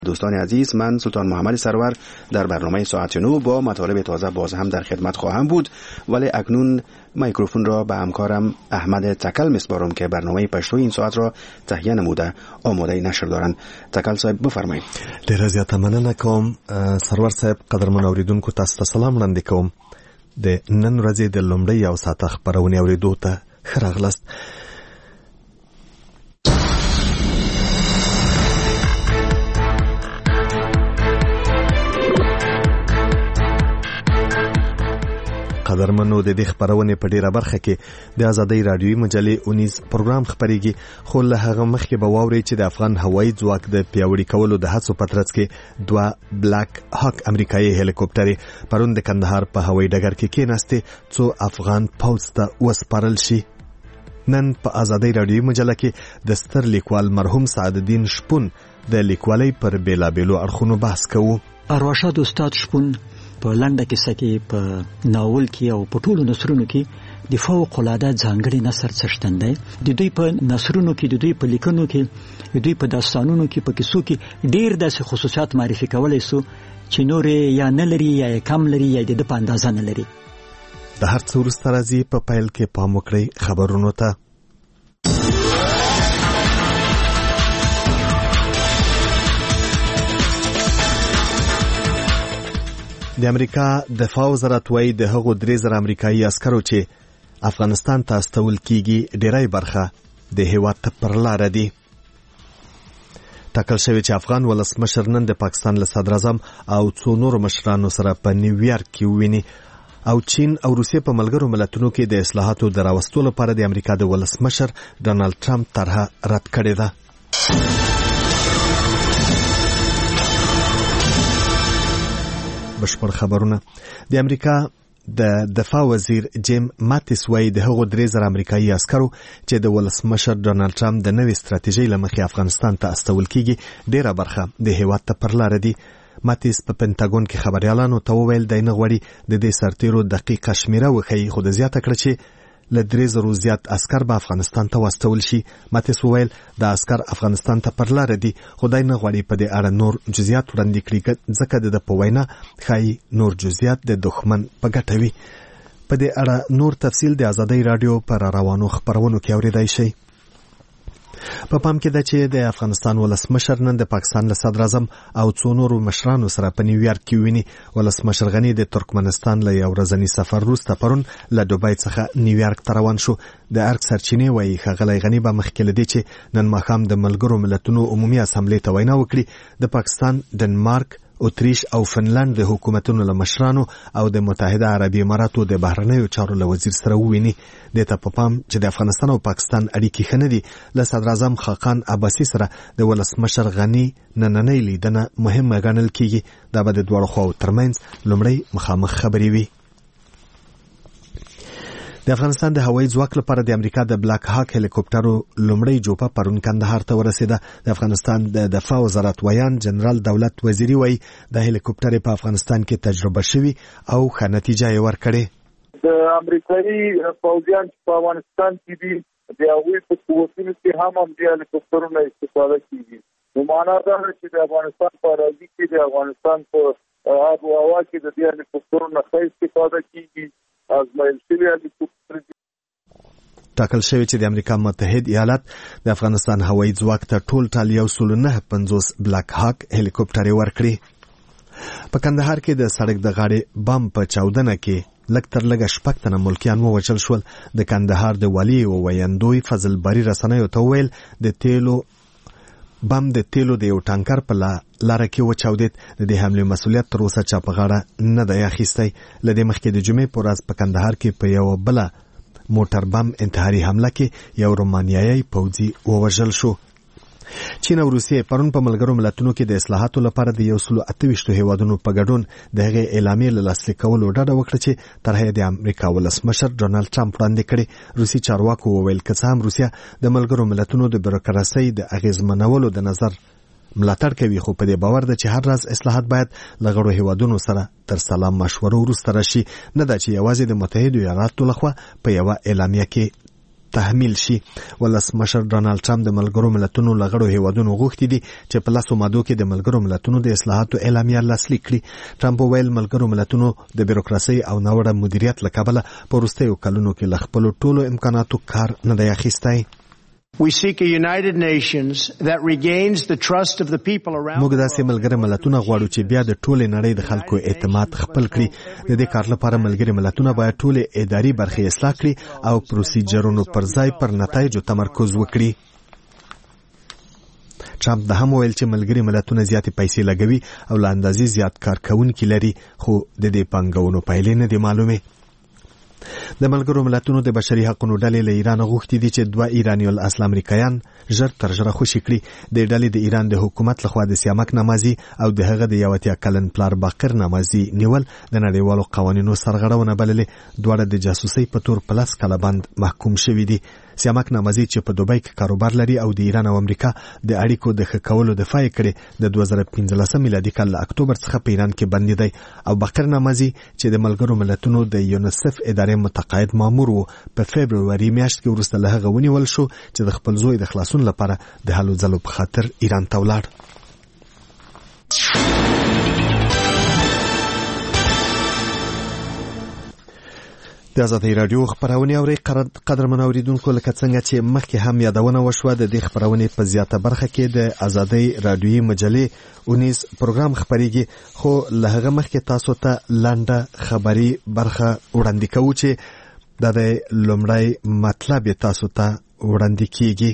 دوستان عزیز، من سلطان محمد سرور در برنامه ساعت 9 با مطالب تازه باز هم در خدمت خواهم بود، ولی اکنون میکروفون را به همکارم احمد تکل میسپارم که برنامه پشتو این ساعت را تهیه نموده آماده نشر دارند. تکل صاحب بفرمایید. ډیره زیاته مننه کوم سرور صاحب. قدرمن اوریدونکو تاسو ته سلام وړاندې کوم. د نن ورځې د لومړۍ یو ساعته خبرونه اوریدو ته ښه راغلاست. قدرمنو، د دې خبرونه په ډیره برخه کې د ازادۍ رادیوي مجلې 19 پروګرام خبريږي، خو له هغه مخکې به واوري چې د افغان هوایي ځواک د پیاوړي کولو د هڅو په ترڅ کې 2 بلاک هاک امریکایي هلیکوپټرې پرون د کندهار په هوایي ډګر کې کېناستې څو افغان پوځ ته وسپارل شي. نن په ازادۍ رادیوي مجله کې د ستر لیکوال مرحوم سعد الدین شپون د لیکوالۍ پر بیلابیلو اړخونو بحث کوو. ارواښاد استاد شپون په لنډه کیسه کې په ناول کې او په ټولو نثرونو کې د فوق العاده ځانګړي نثر څښتن دی. د دوی په نثرونو کې، د دوی په لیکنو کې، د دوی په داستانونو کې، په کیسو کې ډیر داسې خصوصیات معرفي کولای سو چې نور یا نه لري یا کم لري یا د په اندازه نه لري. د هر څه وروسته راځي په پیل کې پام وکړئ خبرونو ته. د امریکا دفاع وزارت وايي د هغو 3000 امریکایي عسکرو چې افغانستان ته استول کیږي ډیری برخه د هیواد ته پر لار دي. ټاکل شوی چې افغان ولسمشر نن د پاکستان له صدر اعظم او څو نورو مشرانو سره په نیویارک کې وویني او چین او روسیې په ملګرو ملتونو کې د اصلاحاتو د راوستو لپاره د امریکا د ولسمشر ډونالد ټرمپ طرحه رد کړې ده. بشپړ خبرونه. د امریکا د دفاع وزیر جیم ماتیس وايي د هغو 3000 امریکایي عسکرو چې د ولسمشر ډونالد ټرمپ د نوې ستراتیژۍ له مخې افغانستان ته استول کیږي ډیره برخه د هیواد ته پر لار دي. ماتیس په پینټاګون کې خبريالانو ته وویل د نه غوړي د دې سرتیرو دقیقه شمیره وخی، خو د زیاته کړ چې له 3000 زیات عسكر به افغانستان ته واستول شي. ماتیس وویل د عسكر افغانستان ته پر لار دي، خدای نه غواړي په دې اړه نور جزئیات وړاندې کړي، ځکه د په وینا خای نور جزئیات د دښمن په ګټه وي. په دې اړه نور تفصیل د ازادۍ رادیو پر روانو خبرونو کې اوریدای شي. په پام کې ده چې د افغانستان ولسمشر نن د پاکستان له صدر اعظم او څو نورو مشرانو سره په نیویارک کې ویني. ولسمشر غنی د ترکمنستان له یو ورځني سفر وروسته پرون له دوبۍ څخه نیویارک ته روان شو. د ارګ سرچینې وايي ښاغلی غنی به مخکې له دې چې نن ماښام د ملګرو ملتونو عمومي اسامبلې ته وینا وکړي د پاکستان، ډنمارک، اتریش او فنلند د حکومتونو له مشرانو او د متحده عربي اماراتو د بهرنیو چارو له وزیر سره وویني. دې ته په پام چې د افغانستان او پاکستان اړیکې ښه نه دي. له صدر اعظم خاقان عباسي سره د ولسمشر غني نننۍ لیدنه مهمه ګڼل کیږي. دا به د دواړو خواو ترمنځ لومړی مخامخ خبرې وي. د افغانستان د هوایي ځواک لپاره د امریکا د بلاک هاک هلیکوپټرو لومړی جوپه پرون کندهار ته ورسېده. د افغانستان د دفاع وزارت ویان جنرال دولت وزیری وايي د هلیکوپټر په افغانستان کې تجربه شوی او ښه نتیجه یې ورکړې. د امریکایي پوځیان په افغانستان کې دي د هغوی په قوتونو کې هم د هلیکوپټرونو استفاده کیږي. نو معنا دا ده چې د افغانستان په اراضي کې د افغانستان په آب و هوا کې د دې هلیکوپټرونو ښه استفاده کیږي. ټاکل شوی چې د امریکا متحد ایالات د افغانستان هوایي ځواک ته ټول 1.950 بلاک هاک هلیکوپټر ورکړي. په کندهار کې د سړک د غاړې بم په چاودنه کې لږ تر لږه 6 تنه ملکیان ووژل شول. د کندهار د والي ویاندوی فضل بری رسنیو ته ویل د تیلو بم د تیلو د یو ټانکر په لاره کې وچاودید. د دې حملې مسؤلیت تر اوسه چا په غاړه نه دی اخیستی. له دې مخکې د جمعې په ورځ په کندهار کې په یو بله موټر بم انتحاري حمله کې یو رومانیایي پوځي ووژل شو. چین او روسیې پرون په ملګرو ملتونو کې د اصلاحاتو لپاره د 128 هیوادونو په ګډون د هغې اعلامیې له لاسلیک کولو ډډه وکړه چې طرحه د امریکا ولسمشر ډونالد ټرمپ وړاندې کړې. روسي چارواکو وویل که څه هم روسیه د ملګرو ملتونو د بیروکراسۍ د اغیزمنولو د نظر ملاتړ کوي، خو په دې باور ده چې هر راز اصلاحات باید له غړو هیوادونو سره تر سلام مشورو وروسته راشي، نه دا چې یوازې د متحدو ایالاتو لخوا په یوه اعلامیه کې تحمیل شي. ولسمشر ډونالد ټرمپ د ملګرو ملتونو لغړو هیوادونو غوښتي دي چې په لاسو مادو کې د ملګرو ملتونو د اصلاحاتو اعلامیه لاسلیک کړي. ټرمپ وویل ملګرو ملتونو د بیروکراسي او ناوړه مدیریت له کبله په وروستیو کلونو کې له خپلو ټولو امکاناتو کار نه دی اخیستی. We seek a United Nations that regains the trust of the people around. موږ داسې ملګري ملتونه غواړو چې بیا د ټولې نړۍ د خلکو اعتماد خپل کړي. د دې کار لپاره ملګري ملتونه باید ټولې اداري برخې اصلاح کړي او پروسیجرونو پر ځای پر نتایجو تمرکز وکړي. ټرمپ دا هم ویل چې ملګري ملتونه زیاتې پیسې لګوي او له اندازې زیات کارکوونکي لري، خو د دې پانګونو پایلې نه دي معلومې. د ملګرو ملتونو د بشري حقوقو ډلې له ایران غوښتي دي چې 2 ایرانی الاصل امریکایان ژر تر ژره خوشي کړي. د ډلې د ایران د حکومت لخوا د سیامک نمازي او د هغه د 1 کلن پلار باقر نمازي نیول د نړیوالو قوانینو سرغړونه بللې. دواړه د جاسوسۍ په تور په 10 کاله باندې محکوم شوي دي. سیامک نمازي چې په دوبۍ کې کاروبار لري او د ایران او امریکا د اړیکو د ښه کولو دفاع کړي، د 2015 میلادي کال له اکتوبر څخه په ایران کې بندي دی. او باقر نمازي چې د ملګرو ملتونو د یونیسف ادارې متقاعد مامور و، په فبروري میاشت کې وروسته له هغه ونیول شو چې د خپل زوی د خلاصون لپاره د هلو ځلو په خاطر ایران ته ولاړ. د آزادۍ راډیو خبرونه اوري. قدرمن اوریدونکو، لکه څنګه چې مخکې هم یادونه وشوه، د دې خبرونه په زیاته برخه کې د آزادۍ راډیوي مجلې 19 پروګرام خبريږي، خو له هغه مخکې تاسو ته لنډه خبري برخه وړاندې کوو چې د لومړی مطلب تاسو ته وړاندې کیږي.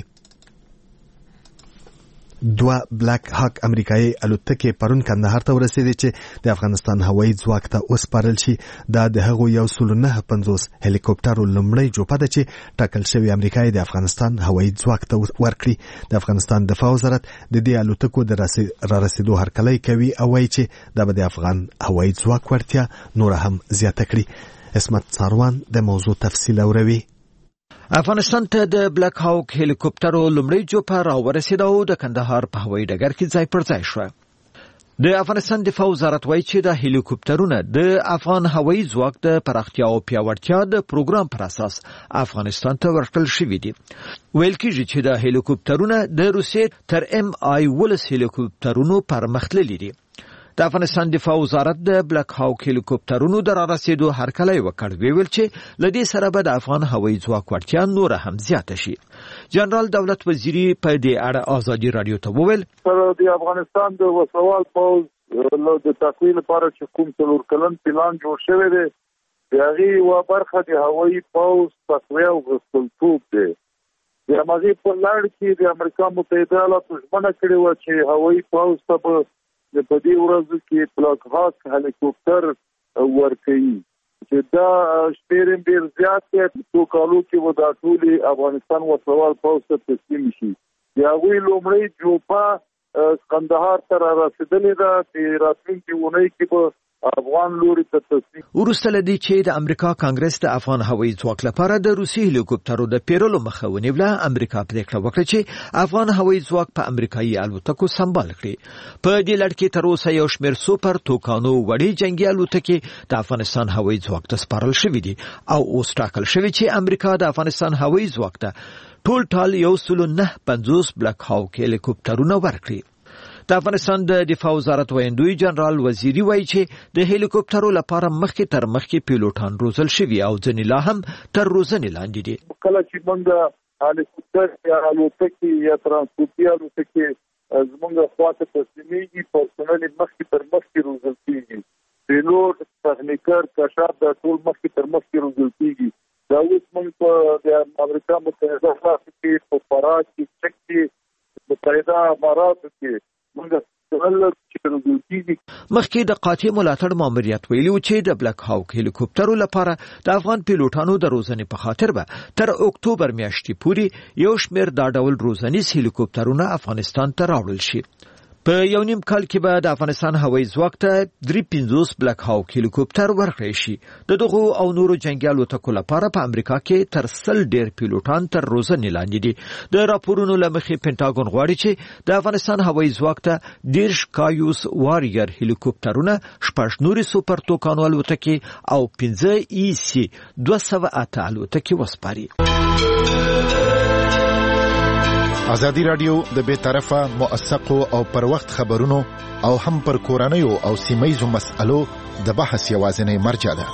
2 بلاک هاک امریکایي الوتکې پرون کندهار ته ورسېدې چې د افغانستان هوایي ځواک ته وسپارل شي. دا د هغو 150 هلیکوپټرو لومړی جوپه ده چې ټاکل شوی امریکایي د افغانستان هوایي ځواک ته ورکړي. د افغانستان دفاع وزارت د دې الوتکو د رارسېدو هرکلی کوي او وایي چې دا به د افغان هوایي ځواک وړتیا نور هم زیاته کړي. اسمت ساروان د موضوع تفصیل اوروي. افغانستان ته د بلاک هاوک هلیکوپټرو لومړی جوپه راورسېده او د کندهار په هوایي ډګر کې ځای پر ځای شوه. د افغانستان دفاع وزارت وایي چې د هلیکوپټرونو د افغان هوایي ځواک د پراختیا او پیاوړتیا د پروګرام پر اساس افغانستان ته ورکړل شوی دي. ویل کېږي چې د هلیکوپټرونو د روسیې تر MI-10 هلیکوپټرونو پرمختللي دي. د افغانستان دفاع وزارت د بلاک هاوک هلیکوپټرونو د رارسېدو هرکلی وکړ. ویل چې لدې سره به د افغان هوایي ځواک وړتیا نور هم زیاته شي. جنرال دولت وزیری په دې اړه آزادي رادیو ته وویل د افغانستان د وسوال پوز د تقویل لپاره چې کوم 3 کلن پلان جوړ شوی دی، د هغې یوه برخه د هوایي پوز تقویه او غښتلتوب دی. د هماغې په لړ کې د امریکا متحده ایالاتو ژمنه کړې وه چې هوایي پوز ته به په دې ورځو کې بلاک هاک هلیکوپټر ورکوي، چې دا شمېر ډېر زیات دی. په 2 کالو کې به دا ټولې افغانستان وسوال پوځ ته تسلیم شي. د هغوی لومړۍ جوپه کندهار ته رارسېدلې ده، چې راتلونکې اونۍ کې به افغان لوري ته تسلیم. وروسته له دې چې د امریکا کانګرس د افغان هوایي ځواک لپاره د روسي هلیکوپټرو د پیرلو مخه ونیوله، امریکا پریکړه وکړه چې افغان هوایي ځواک په امریکایي الوتکو سمبال کړي. په دې لړ کې تر اوسه یو شمېر سوپر توکانو وړې جنگي الوتکې د افغانستان هوایي ځواک ته سپارل شوي دي او اوس ټاکل شوي چې امریکا د افغانستان هوایي ځواک ته ټول 150 بلاک هاوک هلیکوپټرونه ورکړي. د افغانستان د دفاع وزارت ویاندوی جنرال وزیری وایي چې د هلیکوپټرو لپاره مخکې تر مخکې پیلوټان روزل شوي او ځینې لا هم تر روزنې لاندې دي. کله چې موږ هلیکوپټر یا الوتکې یا ترانسپورتي الوتکې زموږ خواته تسلیمېږي، پرسونل مخکې تر مخکې روزل کېږي، پیلوټ، تخنیکر، کشاف دا ټول مخکې تر مخکې روزل کېږي. دا اوس موږ په د امریکا متحده ایالاتو کې په فراه کې، چک کې، متحده اماراتو کې مخکې د قاطع ملاتړ ماموریت ویلي و چې د بلاک هاوک هلیکوپټرو لپاره د افغان پیلوټانو د روزنې په خاطر به تر اکتوبر میاشتې پورې یو شمېر دا ډول روزنیز هلیکوپټرونه افغانستان ته راوړل شي. په یو نیم کال کې به د افغانستان هوایي ځواک ته 53 بلاک هاوک هلیکوپټر ورکړی شي. د دغو او نورو جنگي الوتکو لپاره په امریکا کې تر 100 ډېر پیلوټان تر روزنې لاندې دي. د راپورونو له مخې پینټاګون غواړي چې د افغانستان هوایي ځواک ته 10 کایوس واریر هلیکوپټرونه، 6 نورې سوپر توکانو الوتکې او 15 EC 208 الوتکې وسپاري. ازادي رادیو د بیطرفه موثقو او پر وخت خبرونو او هم پر کورنیو او سیمایزو مسألو د بحث یوازینی مرجع ده.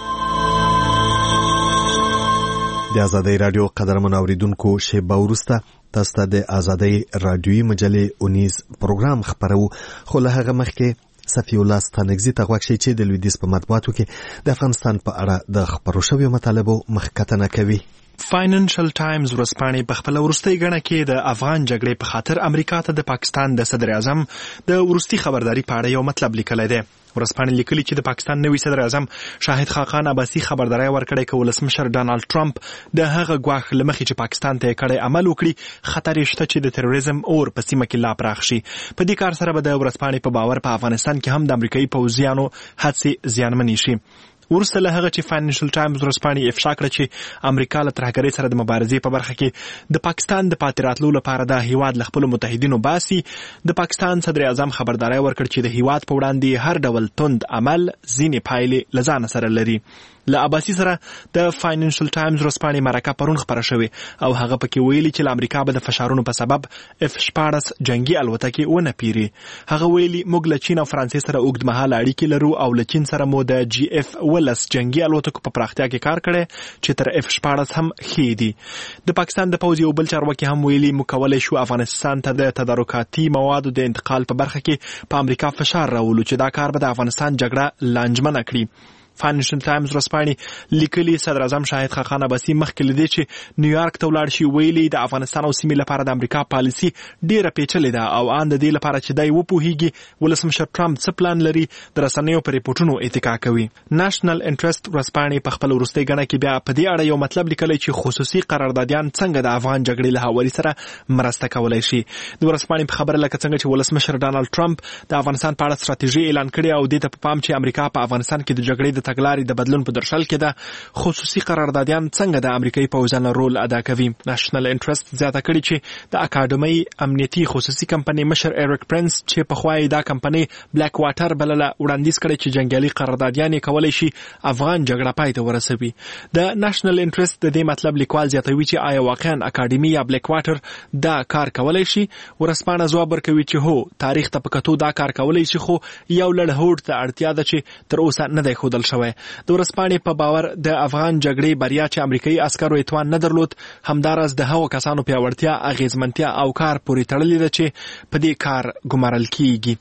د ازادي رادیو قدرمن اوریدونکو شیبه وروسته تاسو ته د ازادي رادیوي مجلې اونیز پروګرام خبرو، خو له هغه مخکې صفی الله ستانګزی ته غوښتي چې د لویدیس په مطبوعاتو کې د افغانستان په اړه د خبرو شویو مطالبو مخکتنه کوي. فاینانشل ټایمز ورځپاڼې په خپل وروستۍ غڼه کې د افغان جګړې په خاطر امریکا ته د پاکستان د صدر اعظم د وروستي خبرداري په اړه یو مطلب لیکلی دی. ورځپاڼې لیکلي چې د پاکستان نوي صدر اعظم شاهد خاقان عباسي خبرداری ورکړی چې ولسمشر ډانلډ ټرمپ د هغه ګواښ له مخې چې پاکستان ته یې کړی عمل وکړي، خطر یې شته چې د تروریزم اور په سیمه کې لا پراخ شي. په دې کار سره به د ورځپاڼې په باور په افغانستان کې هم د امریکایي پوځیانو هڅې زیانمنې شي. ورسته له هغه چې فاینانشل ټایمز ورځپاڼې افشا کړه چې امریکا له ترهګرۍ سره د مبارزې په برخه کې د پاکستان د پاتې راتلو لپاره د هیواد له خپلو متحدینو باسي، د پاکستان صدر اعظم خبرداری ورکړ چې د هیواد په وړاندې هر ډول تند عمل ځینې پایلې له ځانه سره لري. له عباسي سره د فاینانشل ټایمز ورځپاڼې مرکه پرون خپره شوې او هغه پکې ویلي چې له امریکا به د فشارونو په سبب F-14 جنگي الوتکې ونه پیري. هغه ویلي موږ له چین او فرانسې سره اوږدمهاله اړیکې لرو او له چین سره مو د GF-10 جنگي الوتکو په پراختیا کې کار کړی چې تر F-14 هم ښې دي. د پاکستان د پوځ یو بل چارواکي هم ویلي موږ کولی شو افغانستان ته د تدارکاتي موادو د انتقال په برخه کې په امریکا فشار راولو چې دا کار به د افغانستان جګړه لانجمنه کړي. فاینانشل ټایمز ورځپاڼې لیکلي صدر اعظم شاهد خاقان عباسي مخکې له دې چې نیویارک ته ولاړ شي ویلي د افغانستان او سیمې لپاره د امریکا پالیسي ډیره پیچلې ده او ان د دې لپاره چې دی وپوهیږي ولسمشر ټرمپ څه پلان لري د رسنیو پر ریپورټونو اتکا کوي. نېشنل انټرست ورځپاڼې په خپل وروستۍ غڼه کې بیا په دې اړه یو مطلب لیکلی چې خصوصي قراردادیان څنګه د افغان جګړې له هواري سره مرسته کولای شي. د ورځپاڼې په خبره لکه څنګه چې ولسمشر ډانلډ ټرمپ د افغانستان په اړه ستراتیژي اعلان کړې او دې ته په پام چې امریکا په افغانستان کې د جګړې د تګلارې د بدلون په درشل کې ده، خصوصي قراردادیان څنګه د امریکایي پوځیانو رول ادا کوي. نېشنل انټرست زیاته کړي چې د اکاډمۍ امنیتي خصوصي کمپنۍ مشر ایرک پرنس چې پخوا یې دا کمپنۍ بلیک واټر بلله وړاندیز کړی چې جنګیالي قراردادیان یې کولی شي افغان جګړه پای ته ورسوي. د نېشنل انټرست د دې مطلب لیکوال زیاتوي چې آیا واقعا اکاډمۍ یا بلیک واټر دا کار کولی شي؟ ورځپاڼه ځواب ورکوي چې هو، تاریخ ته په کتو دا کار کولی شي، خو یو لړ هوډ ته اړتیا ده چې تر اوسه نه دی ښودل شوی. د ورځپاڼې په باور د افغان جګړې بریا چې امریکایي عسکرو اتوان نه درلود، همداراز د هغو کسانو پیاوړتیا، اغیزمنتیا او کار پورې تړلې ده چې په دې کار ګمارل کیږي.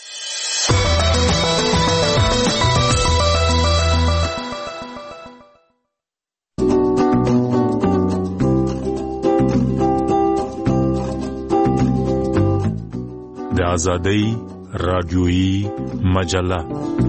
د ازادۍ رادیویي مجله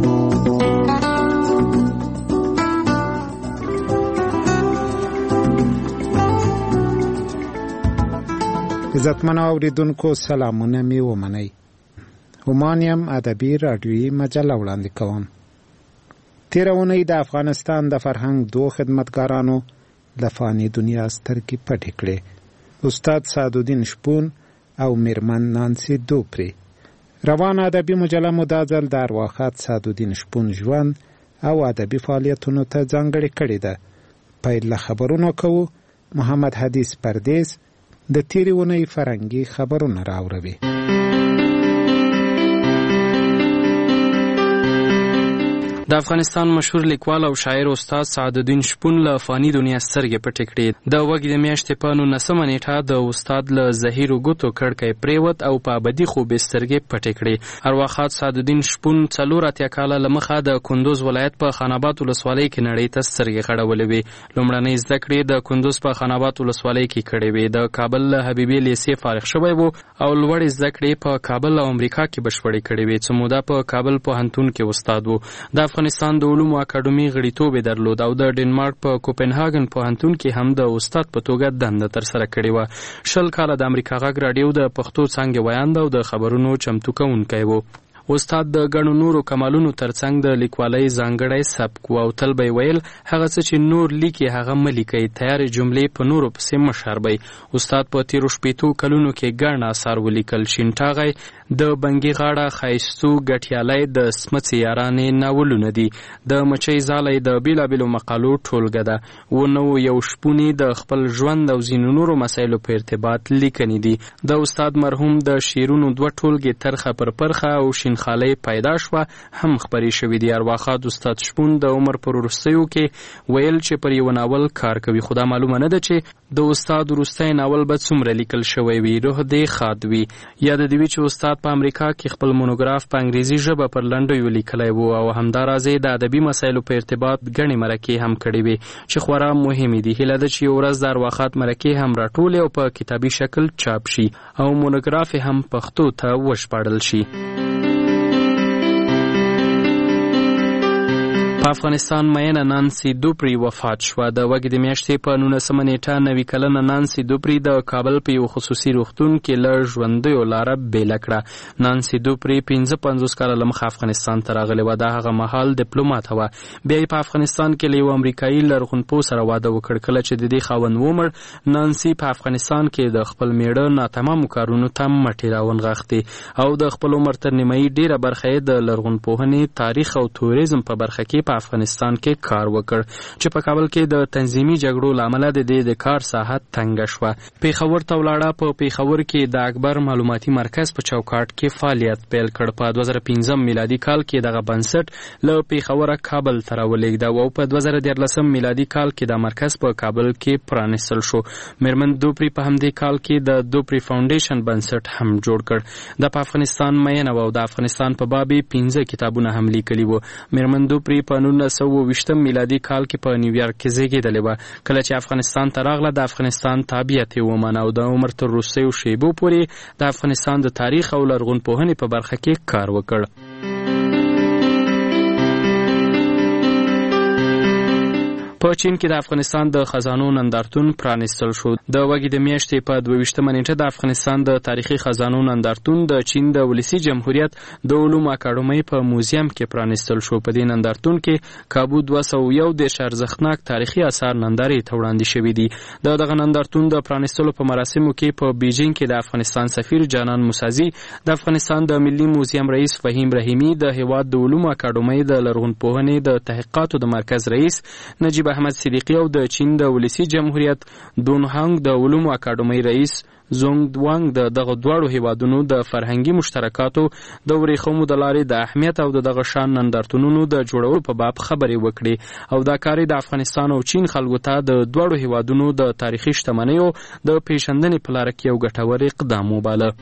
عزتمنو اوریدونکو سلامونه می ومنئ. همانیم ادبي رادیویي مجله وړاندې کوم. تیره اونۍ د افغانستان د فرهنګ دو خدمتګارانو د فاني دنیا سترګې پټې کړې، استاد سعدالدین شپون او میرمن نانسی دوپری. روانه ادبي مجله مو دا ځل د ارواښاد سعدالدین شپون ژوند او ادبي فعالیتونو ته ځانګړې کړې ده. پیل له خبرونو کوو. محمد حدیث پردیس د تیرې اونۍ فرهنګي خبرونه راوړي. د افغانستان مشهور لیکوال او شاعر استاد سعدالدین شپون له فاني دنیا سترګې پټې کړې. د وږي د میاشتې په 19 نیټه د استاد له زهیرو ګوتو کړکۍ پریوت او په ابدي خوب سترګې پټې کړې. ارواښاد سعدالدین شپون 84 کاله له مخه د کندوز ولایت په خاناباد ولسوالۍ کې نړۍ ته سترګې غړولې وې. لومړنۍ زده کړې د کندوز په خاناباد ولسوالۍ کې کړې وې. د کابل له حبیبي لیسې فارغ شوی و او لوړې زده کړې په کابل او امریکا کې بشپړې کړې وې. څه موده په کابل پوهنتون کې استاد و. د افغانستان د علومو اکاډمي غړیتوب یې درلود او د ډنمارک په کوپنهاګن پوهنتون کې هم د استاد په توګه دنده ترسره کړې وه. 20 کاله د امریکا غږ راډیو د پښتو څانګې ویاند او د خبرونو چمتو کوونکی و. استاد د ګڼو نورو کمالونو ترڅنګ د لیکوالۍ ځانګړی سبک او تل به ویل هغه څه چې نور لیکي هغه ملیکي، تیار جملې په نورو پسې مشربي. استاد په 13 کلونو کې ګڼ آثار ولیکل. شینټاغی د بنګي غاړه خایستو ګټیالۍ د سمڅې یارانې ناولونه دي. د مچۍ ځالی د بیلابیلو مقالو ټولګه ده. ونو یو شپونی د خپل ژوند او ځینو نورو مسایلو په ارتباط لیکنې دي. د استاد مرحوم د شعرونو 2 ټولګې ترخه پر پرخه او شینخالۍ پیدا شوه هم خپرې شوې دي. ارواښاد استاد شپون د عمر پر وروستیو کې ویل چې پر یو ناول کار کوي، خو دا معلومه نه ده چې د استاد وروستی ناول به څومره لیکل شوی وي. روح دې ښاد وي. یاد دې وي چې استاد په امریکا کې خپل مونوګراف په انګریزي ژبه پر لنډیو لیکلی و او همداراز د ادبي مسایلو په ارتباط ګڼې مرکې هم کړې وې چې خورا مهمې دي. هیله ده چې یو ورځ د ارواښاد مرکې هم راټولې او په کتابي شکل چاپ شي او مونوګراف هم پښتو ته وژباړل شي. په افغانستان مینه نانسی دوپری وفات شوه. د وږې د میاشتې په 19 نیټه 90 کلنه نانسی دوپری د کابل په یو خصوصي روغتون کې له ژوندیو لاره بیله کړه. نانسی دوپری 55 کاله له مخه افغانستان ته راغلې وه. د هغه مهال ډیپلوماټ وه. بیا یې په افغانستان کې له یو امریکایي لرغونپوه سره واده وکړ. کله چې د دې خاوند ومړ، نانسی په افغانستان کې د خپل میړه ناتمامو کارونو ته مټې راونغښتې او د خپل عمر تر نیمایي ډېره برخه یې د لرغونپوهنې، تاریخ او توریزم په برخه کې په افغانستان کې کار وکړ چې په کابل کې د تنظیمي جګړو له امله د دې د کار ساحه تنګه شوه. پیښور ته ولاړه. په پیښور کې د اکبر معلوماتي مرکز په چوکاټ کې فعالیت پیل کړ. په 2015 میلادي کال کې دغه بنسټ له پیښوره کابل ته راولېږده او په 2013 میلادي کال کې د مرکز په کابل کې پرانیستل شو. میرمن دوپری په همدې کال کې د دوپری فاونډیشن بنسټ هم جوړ کړ. د افغانستان مینه و او د افغانستان په باب 15 کتابونه هم لیکلي وو. میرمن دوپری په 1920 میلادي کال کې په نیویارک کې زیږېدلې وه. کله چې افغانستان ته راغله، د افغانستان تابعیت یې ومنه او د عمر تر وروستیو شیبو پورې د افغانستان د تاریخ او لرغونپوهنې په برخه کې کار وکړ. په چین کې د افغانستان د خزانو نندارتون پرانیستل شو. د وږې د میاشتې په 22 نیټه د افغانستان د تاریخي خزانو نندارتون د چین د ولسي جمهوریت د علومو اکاډمۍ په موزیم کې پرانیستل شو. په دې نندارتون کې کابو 201 ارزښتناک تاریخي آثار نندارې ته وړاندې شوي دي. دغه نندارتون د پرانیستلو په مراسمو کې په بیجینګ کې د افغانستان سفیر جانان موسازي، د افغانستان د ملي موزیم رئیس فهیم رحیمي، د هیواد د علومو اکاډمۍ د لرغونپوهنې د تحقیقاتو د مرکز رئیس نجیب احمد صدیقی او د چین د ولسي جمهوریت دونهانګ د علومو اکاډمۍ رئیس زونګ دوانګ د دغه دواړو هیوادونو د فرهنګي مشترکاتو د ورېښمو د لارې د اهمیت او دغه شان نندارتونونو د جوړولو په باب خبرې وکړي او دا کار د افغانستان او چین خلکو ته د دواړو هیوادونو د تاریخي شتمنیو د پیژندنې په لاره کې یو ګټور اقدام وباله.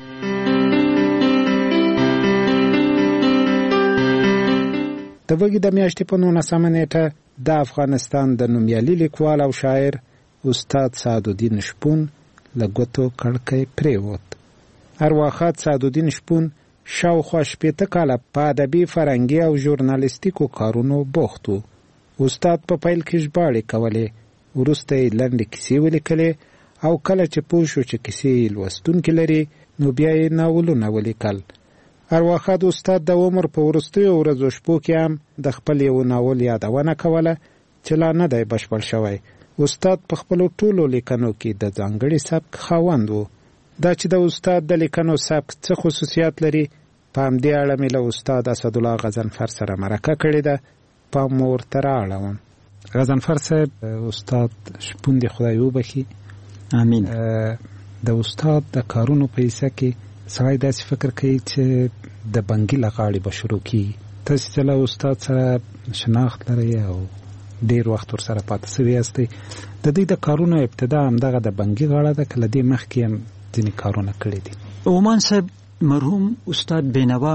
د وږې د میاشتې په 19 نیټه د افغانستان د نومیالي لیکوال او شاعر استاد سعدالدین شپون له ګوتو کړکۍ پرېوت. ارواښاد سعدالدین شپون شاوخوا 18 کاله په ادبي، فرهنګي او ژورنالیستیکو کارونو بوخت و. استاد په پیل کې ژباړې کولې، وروسته یې لنډې کیسې ولیکلې او کله چې پوه شو چې کیسې لوستونکي لري نو بیا یې ناولونه ولیکل. ارواښاد استاد د عمر په وروستیو ورځو شپو کې هم د خپل یو ناول یادونه کوله چې لا نه دی بشپړ شوی. استاد په خپلو ټولو لیکنو کې د ځانګړي سبک خاوند و. دا چې د استاد د لیکنو سبک څه خصوصیات لري، په همدې اړه مې له استاد اسدالله غضنفر سره مرکه کړې ده. پام مو ورته رااړوم. غضنفر صاحب، استاد شپون دې خدای وبخي. امین. د استاد د کارونو په حصه کې سړی داسې فکر کوي چې د بنګي له غاړې به شروع کېږي. تاسې چې له استاد سره شناخت لرئ او ډېر وخت ورسره پاتې سوي یاستئ، د دوی د کارونو ابتدا همدغه د بنګي غاړه ده که له دې مخکې هم ځینې کارونه کړي دي؟ عمان صاحب مرحوم استاد بینوا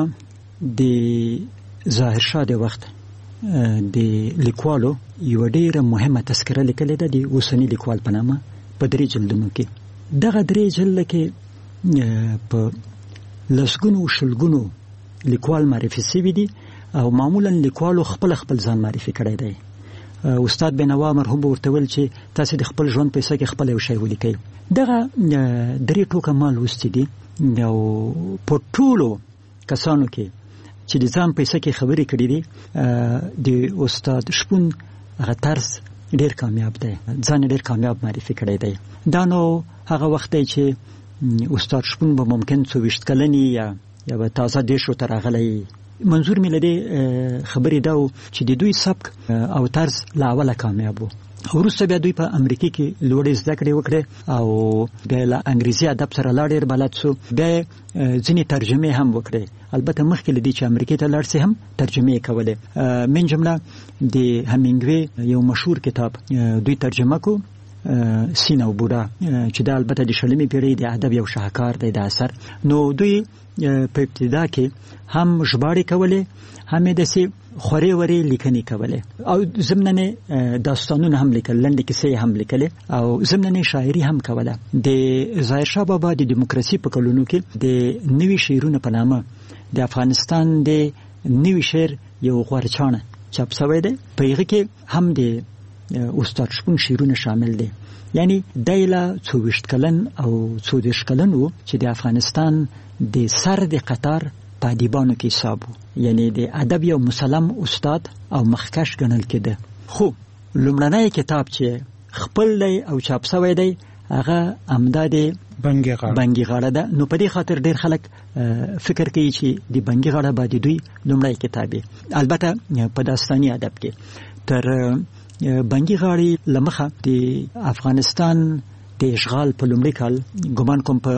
د ظاهرشاه د وخت د لیکوالو یوه ډېره مهمه تذکره لیکلې ده د اوسني لیکوال په نامه په 3 جلدونو کې. دغه 3 جلده کې په لسګونو شلګونو لیکوال معرفي شوي دي او معمولا لیکوالو خپل ځان معرفي کړی دی. استاد بینوا مرحوم به ورته ویل چې تاسې د خپل ژوند په حصه کې خپل یو شی ولیکئ. دغه 3 ټوکه ما لوستي دي او په ټولو کسانو کې چې د ځان په حصه کې خبرې کړي دي د استاد شپون هغه طرز ډېر کامیاب دی، ځان ډېر کامیاب معرفي کړی دی. دا نو هغه وخت دی چې استاد شپون به ممکن 24 کلنی یا یا تازه دیشو ته راغلی. منظور مې له دې خبرې دا و چې د دوی سبک او طرز له اوله کامیاب و. وروسته بیا دوی په امریکا کې لوړې زده کړې وکړې او بیا له انګریزي ادب سره لا ډېر بلد شو. بیا ځینې ترجمې هم وکړې. البته مخکې له دې چې امریکا ته لاړ شي هم ترجمې کولې. من جمله د همینګوی یو مشهور کتاب دوی ترجمه کو، سین او بوډا، چې دا البته د 20 پیړۍ د ادب یو شاهکار دی د اثر. نو دوی په ابتدا کې هم ژباړې کولې، هم د سي خوري وري لیکنې کولې او ضمننه داستانونه هم لیکل، لنډې کیسې هم لیکلې او ضمننه شاعري هم کوله. د ظاهر شاه بابا د دیموکراسي په کلونو کې د نوي شعرونو په نامه د افغانستان د نوي شعر یو غورچانه چاپ شوی دی. په هغه کې هم د استاد شپون شعرونه شامل دي. یعنی دایلا 24 کلن او 14 کلن وو چې د افغانستان د سر د قطار په ادیبانو کې حساب وو. یعنی د ادب یو مسلم استاد او مخکش ګڼل کېده. خو لومړنی کتاب چې خپل دی او چاپ شوی دی هغه امداد بنګي غاړه ده. نو په دې خاطر ډېر خلک فکر کوي چې د بنګي غاړه باندې دوی لومړی کتاب دی. البته په داستاني ادب کې تر بنګي غاړي لمخه د افغانستان د اشغال په لومړي کال ګمان کوم په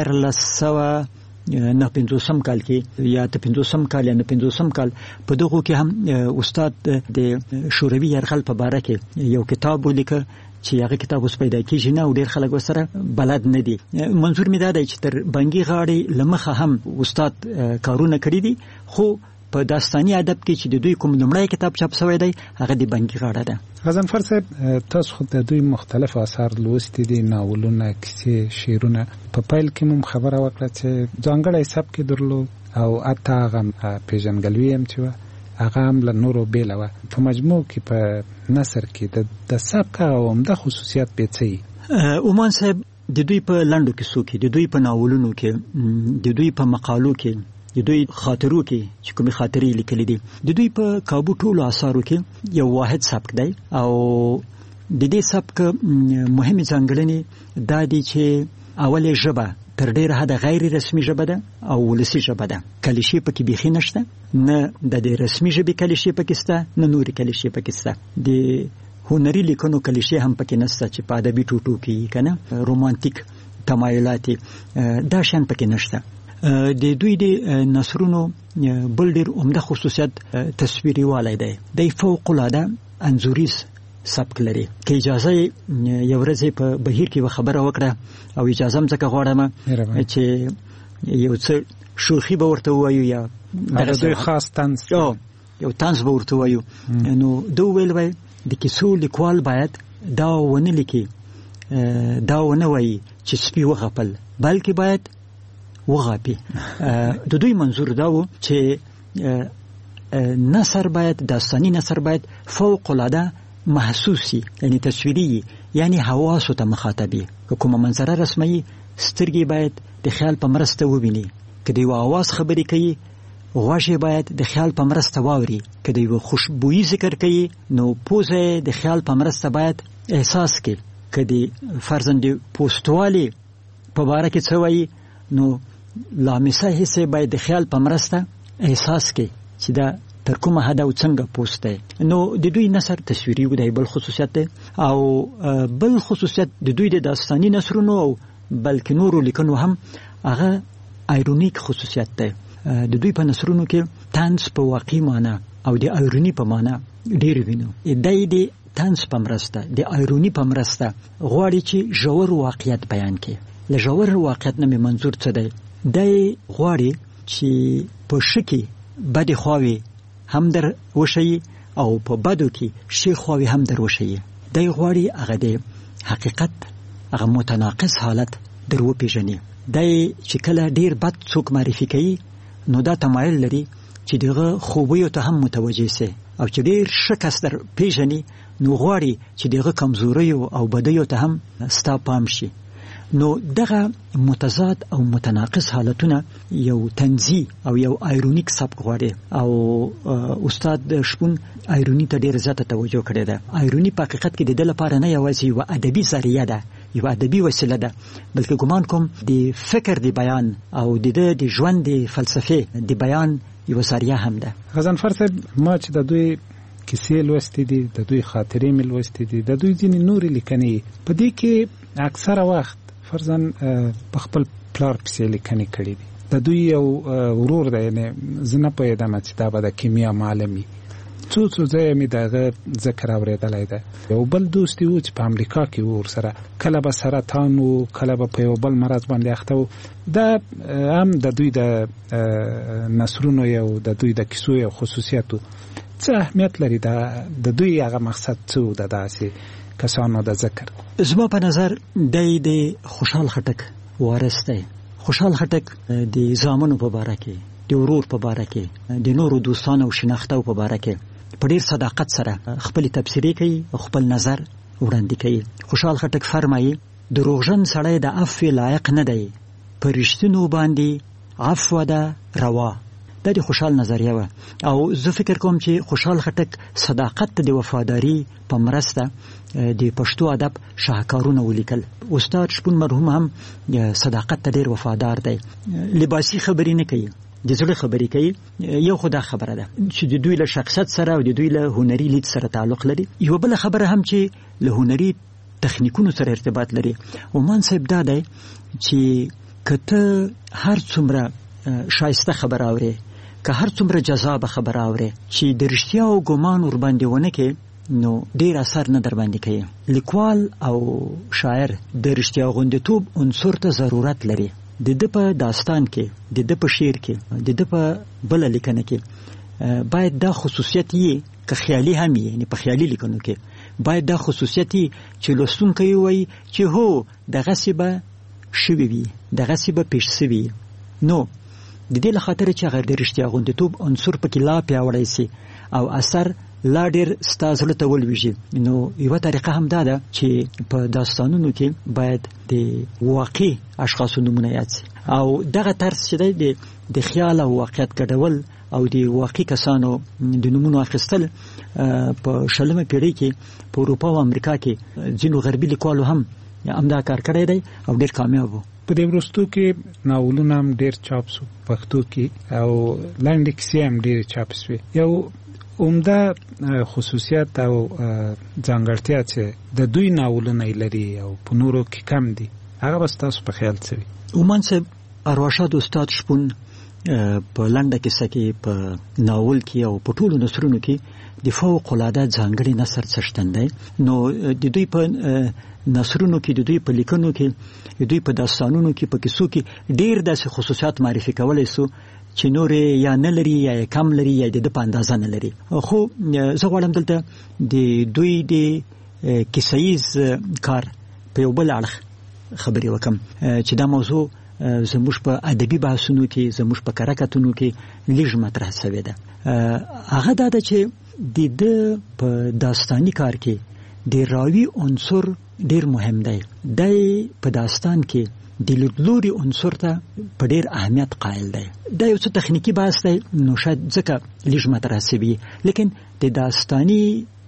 1950 کال کې یا 50 کال یا 50 کال په دغه کې هم استاد د شوروي یرغل په باره کې یو کتاب ولیکه چې هغه کتاب اوس پیدا کیږي نه او ډېر خلک وسره بلد نه دي. منظور می دا دی چې تر بنګي غاړي لمخه هم استاد کارونه کړی دي، خو په داستاني ادب کې چې د دوی کوم لومړی کتاب چاپ شوی دی هغه د بنګي غاړه ده. غضنفر صاحب، تاسو خو د دوی مختلف آثار لوستي دي، ناولونه، کیسې، شعرونه. په پیل کې مم خبره وکړه چې ځانګړی سبک درلود او اته هغه پیژنګلوي هم چې هغه هم له نورو بیله وه. په مجموع کې په نثر کې د سبک او عمده خصوصیات به څه وي؟ عمان صاحب، د دوی په لنډو کیسو کې، د دوی په ناولونو کې، د دوی په مقالو کې، د دوی خاطرو کې چې کومې خاطرې لیکلې دي، د دوی په کابو ټولو آثارو کې یو واحد سبک دی. او د دې سبک مهمه ځانګړنې دا دي چې اولې ژبه تر ډیره حد غیر رسمي ژبه ده او ولسي ژبه ده. کلیشې پکې بیخي نشته، نه د رسمي ژبې کلیشې پکې شته، نه نورې کلیشې پکې شته. د هنري لیکنو کلیشې هم پکې نشته چې په ادبي ټوټو کې کنه رومانتیک تمایلات دا شان پکې نشته. د دوی د نثرونو بل ډیر عمده خصوصیت تصویري والی دی. د فوق العاده انځوریز سبک لري. که اجازه یو ورځ په بهیر کې خبره وکړه او اجازه هم ځکه غواړم چې یو څه شوخي به ورته وایو یا دوی خاص طنز یو طنز به ورته وایو. نو دو ویل وای د کیسو لیکوال باید دا ونه لیکي، دا ونه وایي چې سپي وغپل، بلکې باید وغاپي. د دوی منظور دا و چې نثر باید، داستاني نثر باید فوق العاده محسوسي، یعنی تصویري، یعنی حواسو ته مخاطبي. کومه منظره رسمي سترګې باید د خیال په مرسته وویني. که دی आवाज خبرې کوي، غوږ باید د خیال په مرسته واوري. که دی خوشبويي ذکر کوي، نو پوزه د خیال په مرسته باید احساس کوي. که دی فرزند پوستوالي په باره کې څه وایي، نو لامسه حصه باید د خیال په مرسته احساس کوي چې دا تر کومه حد او څنګه پوسټه. نو د دوی نثر تصویري و دی بل خصوصیت دی. او بل خصوصیت د دوی د داستاني نثرونو او بلکې نورو لیکنو هم هغه ایرونیک خصوصیت دی. د دوی په نثرونو کې طنز په واقعي معنا او د ایرونی په معنا ډېر وینو. د طنز په مرسته، د ایرونی په مرسته غواړي چې ژور واقعیت بیان کړي. له ژور واقعیت نه منظور څه دی؟ دی غواړي چې په شکی بد خواوي هم در وشي او په بدو کې شي خواوي هم در وشي. دی غواړي هغه د حقیقت هغه متناقض حالت در وپیژني. دی چې کله ډیر بد څوک معرفي کوي، نو دا تمایل لري چې دغه خوبیو ته هم متوجه سي، او چې ډیر شکست در پیژني، نو غواړي چې دغه کمزوریو او بدیو ته هم ستا پام شي. نو دغه متضاد او متناقض حالتونه یو طنزي او یو ایرونیک سبک غواړي. او استاد شپون ایرونی ته ډیر زیاته توجه کړې ده. ایرونی په حقیقت کې د دې لپاره نه یوازې یو ادبي ذریعہ ده یو ادبي وسیله ده، بلکې ګمان کوم د فکر د بیان او د ژوند د فلسفه د بیان یو ساریه هم ده. غضنفر صاحب، ما چې د دوی کیسې لوستې دي، د دوی خاطرې مې لوستې دي، د دوی ځینې نورې لیکنې، په دې کې اکثره وخت فرضاً په خپل پلار پسې لیکنې کړې دي. د دوی یو ورور دی، یعنې زه نه پوهېدم چې دا به د کیمیا معلم وي. څو ځایه مې د هغه ذکر اورېدلی ده. یو بل دوست یې و چې په امریکا کې و، ورسره کله به سرطان و، کله به په یو بل مرض باندې اخته و. دا هم د دوی د نثرونو یو د دوی د کیسو یو خصوصیت و. څه اهمیت لري د دوی هغه مقصد څه و د داسې کسانو د ذکر؟ زما په نظر دی د خوشحال خټک وارث دی. خوشحال خټک د زامنو په باره کې، د ورور په باره کې، د نورو دوستانو او شناختو په باره کې په ډیر صداقت سره خپل تبصرې کوي او خپل نظر وړاندې کوي. خوشحال خټک فرمایي دروغجن سړی د عفو لایق نه دی، په رښتینو باندې عفو ده روا. دا د خوشحال نظریه و او زه فکر کوم چې خوشحال خټک صداقت د وفاداری په مرسته د پښتو ادب شاهکارونه ولیکل. استاد شپون مرحوم هم صداقت ته ډیر وفادار دی. لباسي خبرې نه کوي، د زړه خبرې کوي. یو خدا خبره ده چې د دوی له شخصیت سره او د دوی له هنري لید سره تعلق لري. یو بل خبره هم چې له هنري تخنیکونو سره ارتباط لري. عمان صاحب دا دی چې کته هر څومره شایسته خبر اوري، که هر څومره جذاب خبر اوري، چې د رښتیا او ګمان ور باندې ونه کې، نو ډیر اثر نه در باندې کوي. لیکوال او شاعر د رښتیا غوندتوب عنصر ته ضرورت لري. د د په داستان کې، د د په شعر کې، د د په بل لیکنه کې باید دا خصوصیت یې که خیالي هم یې، یعنی په خیالي لیکنو کې باید دا خصوصیت یې چې لوستونکی وایي چې هو دغه څه به شوي وي، دغه څه به پیښ شوي. نو د دې لخاطر چې هغه د رښتیا غوندتوب عنصر پکې لا پیاوړی سي او اثر لا ډیر ستاسو ته ولويږي. نو یو طریقه هم دا ده چې په داستانونو کې باید د واقعي اشخاصو نمونه یاد سي او دغه طرز چې د خیال او واقعیت ګډول او د واقعي کسانو د نمونه اخیستل په شلمه پیړۍ کې په اروپا او امریکا کې ځینو غربي لیکوالو هم همدا کار کړی دی او ډیر کامیاب وو. په دې وروستو کې ناولونه هم ډیر چاپ شو پښتو کې او لنډې کیسې هم ډیر چاپ شوې. یو عمده خصوصیت او ځانګړتیا چې د دوی ناولونه لري او په نورو کې کم دي، هغه به ستاسو په خیال څه وي؟ عمان صاحب، ارواښاد استاد شپون په لنډه کیسه کې، په ناول کې او په ټولو نثرونو کې د فوق العاده ځانګړي نثر څښتن دی. نو د دوی په نثرونو کې، د دوی په لیکنو کې، د دوی په داستانونو کې، په کیسو کې ډیر داسې خصوصیات معرفي کولای سو چې نور یا نه لري یا کم لري یا د په اندازه نه لري. خو زه غواړم دلته د دوی د کیسه‌ییز کار په یو بل اړخ خبرې وکم چې دا موضوع زموږ په ادبي بحثونو کې، زموږ په کرکټونو کې لږ مطرح شوې ده. هغه دا ده چې د په داستاني کار کې د راوي عنصر ډیر مهم دی. د په داستان کې د لیدلوري عنصر ته په ډیر اهمیت قائل دی. دا یو څه تخنیکی بحث دی، نو شاید ځکه لږ مطرح شوی، لیکن د داستاني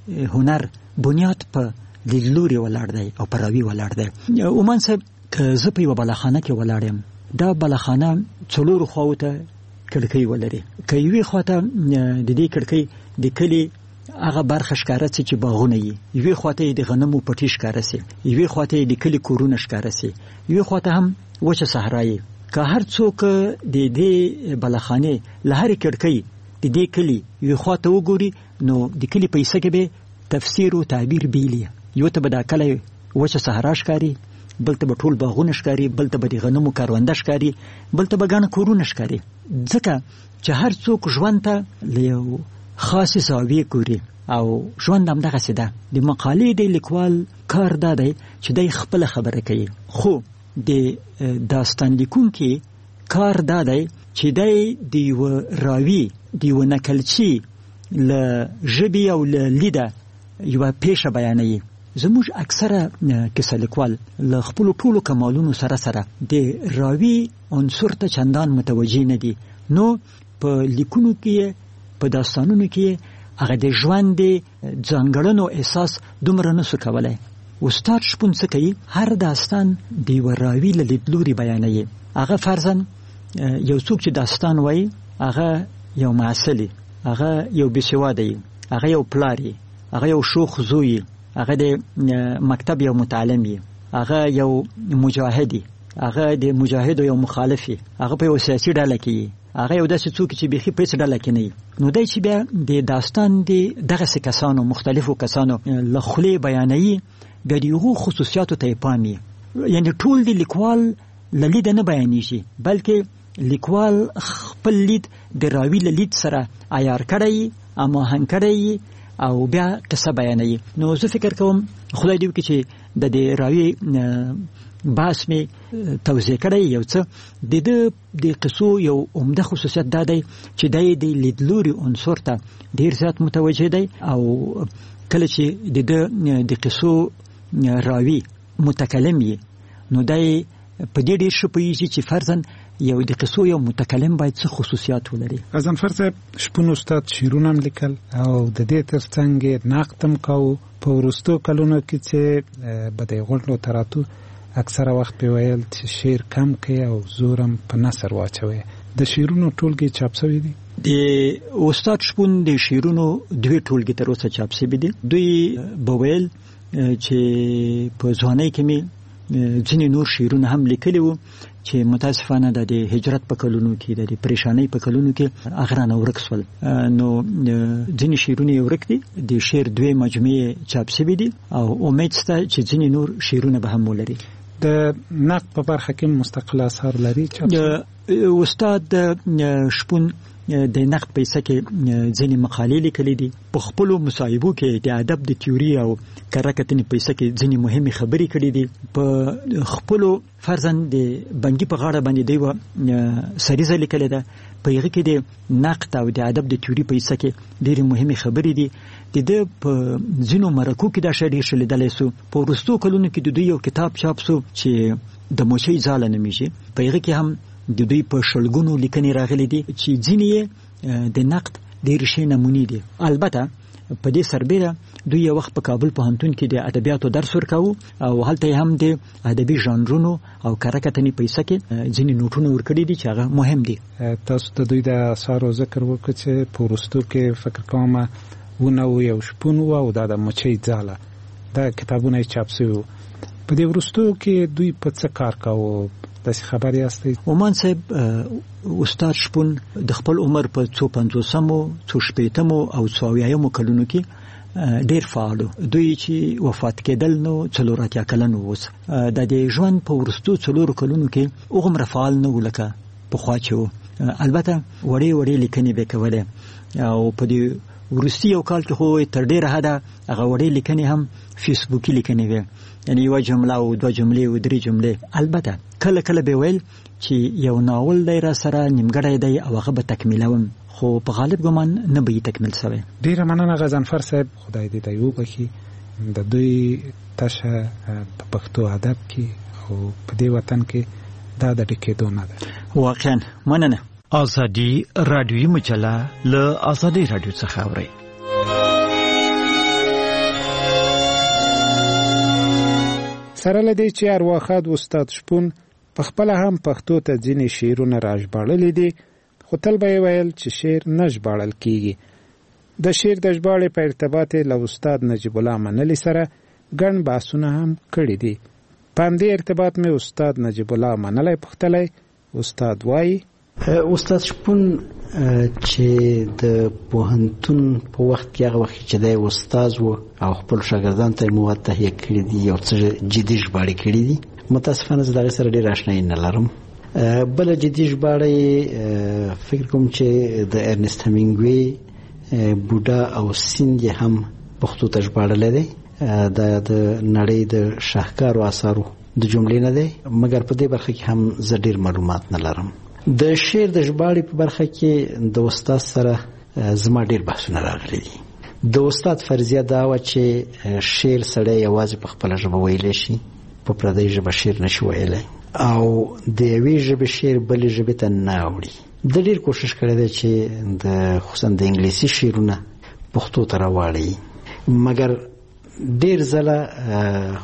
هنر بنیاد په لیدلوري ولاړ دی او په راوي ولاړ دی. عمان صاحب، که زه په یوه بلاخانه کې ولاړ یم، دا بلاخانه څلورو خواو ته کړکۍ ولري. که یوې خواته د دې کړکۍ د کلي هغه برخه ښکاره سي چې باغونه یې، یوې خواته د غنمو پټي ښکاره سي، یوې خواته د کلي کورونه ښکاره سي، یوې خواته هم وچه صحرا یې. که هر څوک د دې بلاخانې له هرې کړکۍ د دې کلي یوې خواته وګوري، نو د کلي په حصه کې به تفسیر او تعبیر بیلي. یو ته به دا کلی وچه صحرا ښکاري، بل ته به ټول باغونه ښکاري، بل ته به د غنمو کارونده ښکاري، بل ته به ګڼ کورونه ښکاري. ځکه چې هر څوک ژوند ته له یو خاصې زاویې ګوري او ژوند همدغسې ده. د مقالې د لیکوال کار دا دی چې دی خپله خبره کوي، خو د داستان لیکونکي کار دا دی چې دی د یوه راوي، د یوه نقلچي له ژبې او له لیده یوه پیښه بیانوي. زموږ اکثره کیسه لیکوال له خپلو ټولو کمالونو سره سره د راوي عنصر ته چندان متوجه نه دي. نو په لیکونو کې، په داستانونو کې هغه د ژوند د ځانګړنو احساس دومره نسو کولای. استاد شپون څه کوي؟ هر داستان د یوه راوي له لیدلوري بیانوي. هغه فرضاً یو څوک چې داستان وایي هغه یو محصل، هغه یو بېسواده، هغه یو پلار، هغه یو شوخ زوی، هغه د مکتب یو متعلم، هغه یو مجاهدی، هغه د مجاهدو یو مخالفي، هغه په یو سیاسي ډله کې، هغه یو داسې څوک چې بیخي په هېڅ ډله کې نه وي. نو دی چې بیا د داستان د دغسې کسانو، مختلفو کسانو له خولې بیانوي، بیا د هغو خصوصیاتو ته یې پام وي. یعنې ټول د لیکوال له لیده نه بیانېږي، بلکې لیکوال خپل لید د راوي له لید سره عیار کړی، هماهنګ کړی او بیا قصه بیانوي. نو زه فکر کوم خدای دې وکړي چې د دې راوي بحث مې توضیح کړی. یو څه د قصو یو عمده خصوصیت دا دی چې دی د لیدلوري عنصر ته ډېر زیات متوجه دی، او کله چې د قصو راوي متکلم وي نو دی په دې ډېر ښه پوهېږي چې فرضاً یو د قصو یو متکلم باید څه خصوصیات ولري. غضنفر صاحب شپون استاد شعرونه هم لیکل او د دې ترڅنګ یې نقد هم کاوه. په وروستو کلونو کې چې به د غونډو ته راتو اکثره وخت به ویل چې شعر کم کوي او زور هم په نثر واچوي. د شعرونو ټولګې چاپ شوي دي؟ د استاد شپون د شعرونو 2 ټولګې تر اوسه چاپ شوي دي. دوی به ویل چې په ځوانۍ کې مې ځینې نور شعرونه هم لیکلي وو چې متاسفانه د هجرت په کلونو کې، د پریشانۍ په کلونو کې هغه رانه ورک شول. نو ځینې شعرونه یې ورک دي. د شعر 2 مجموعې چاپ شوي دي او امید شته چې ځینې نور شعرونه به هم ولري. د نقد په برخه کې مستقل اثار لري؟ استاد شپون د نقد په حصه کې ځینې مقالې لیکلي دي. په خپلو مصاحبو کې د ادب د تیوري او کره کتنې په حصه کې ځینې مهمې خبرې کړي دي. په خپلو فرضاً د بنګي په غاړه باندې دی سریزه لیکلې ده. په هغه کې د نقد او د ادب د تیوري په حصه کې ډېرې مهمې خبرې دي. د په ځینو مرکو کې دا شی ډېر ښه لیدلی سو. په وروستو کلونو کې د دوی یو کتاب چاپ سو چې د موچۍ ځاله نومیږي. په هغه کې هم د دوی په شلګونو لیکنې راغلي دي چې ځینې یې د نقد ډېرې ښې نمونې دي. البته په دې سربیره دوی یو وخت په کابل پوهنتون کې د ادبیاتو درس ورکاوه او هلته یې هم د ادبي ژانرونو او کره کتنې په حصه کې ځینې نوټونه ورکړي دي چې هغه مهم دي. تاسو د دوی د اثارو ذکر وکړ چې په وروستو کې فکر کوم ونه یو شپون او دا د مچۍ ځاله دا کتابونه یې چاپ شوي. په دې وروستو کې دوی په څه کار کاوه؟ داسې خبر یاستئ؟ عمان صاحب استاد شپون د خپل عمر په 50 60 او 70 کلونو کې ډېر فعال. دوی چې وفات کېدل نو 4 کلن اوس. د دې ژوند په وروستو 4 کلونو کې هغومره فعال نه و لکه پخوا چې و. البته وړې لیکنې به کولې او په دې وروستي یو کال کې خو تر ډېره حده هغه وړې لیکنې هم فیسبوکي لیکنې وې، یعنې 1 جمله او 2 جملې او 3 جملې. البته کله به ویل چې یو ناول دی را سره نیمګړی دی او هغه به تکمیلوم، خو په غالب ګمان نه به یې تکمیل شوی. ډېره مننه غضنفر صاحب، خدای دې ته وبخي. د دوی تشه په پښتو ادب کې او په دې وطن کې دا د ټکېدو نه ده. واقعا مننه. ازادي رادیوي مجله له ازادي رادیو څخه اورئ. سره لدی چې ارواښاد استاد شپون په خپل هم پښتو ته ځینې شعرونه راژباړلي دي، خو تل به ویل چې شعر نه ژباړل کیږي. د شعر د ژباړې په ارتباط له استاد نجیب الله منلي سره ګڼ بحثونه هم کړي دي. په همدې ارتباط مې استاد نجیب الله منلی پوښتلی. استاد وایي استاد شپون چې د پوهنتون په وخت کې هغه وخت چې دی استاد و او خپل شاګردان ته مواد تهیه کړي دي، یو څه جدي ژباړې کړي دي. متاسفانه زه د هغې سره ډېر اشنایي نه لرم. بله جدي ژباړه فکر کوم چې د ارنست همینګوی بوډا او سیند هم پښتو ته ژباړلی دی. دا د نړۍ د شاهکارو اثارو د جملې نه دی، مګر په دې برخه کې هم زه ډېر معلومات نه لرم. د شعر د ژباړې په برخه کې د استاد سره زما ډېر بحثونه راغلي دي. د استاد فرضیه دا وه چې شعر سړی یوازې په خپله ژبه ویلی شي، په پردۍ ژبه شعر نشي ویلی او د یوې ژبې شعر بلې ژبې ته نه اوړي. د ډېر کوشش کړی دی چې خصوصا د انګلیسي شعرونه پښتو ته راواړي، مګر ډېر ځله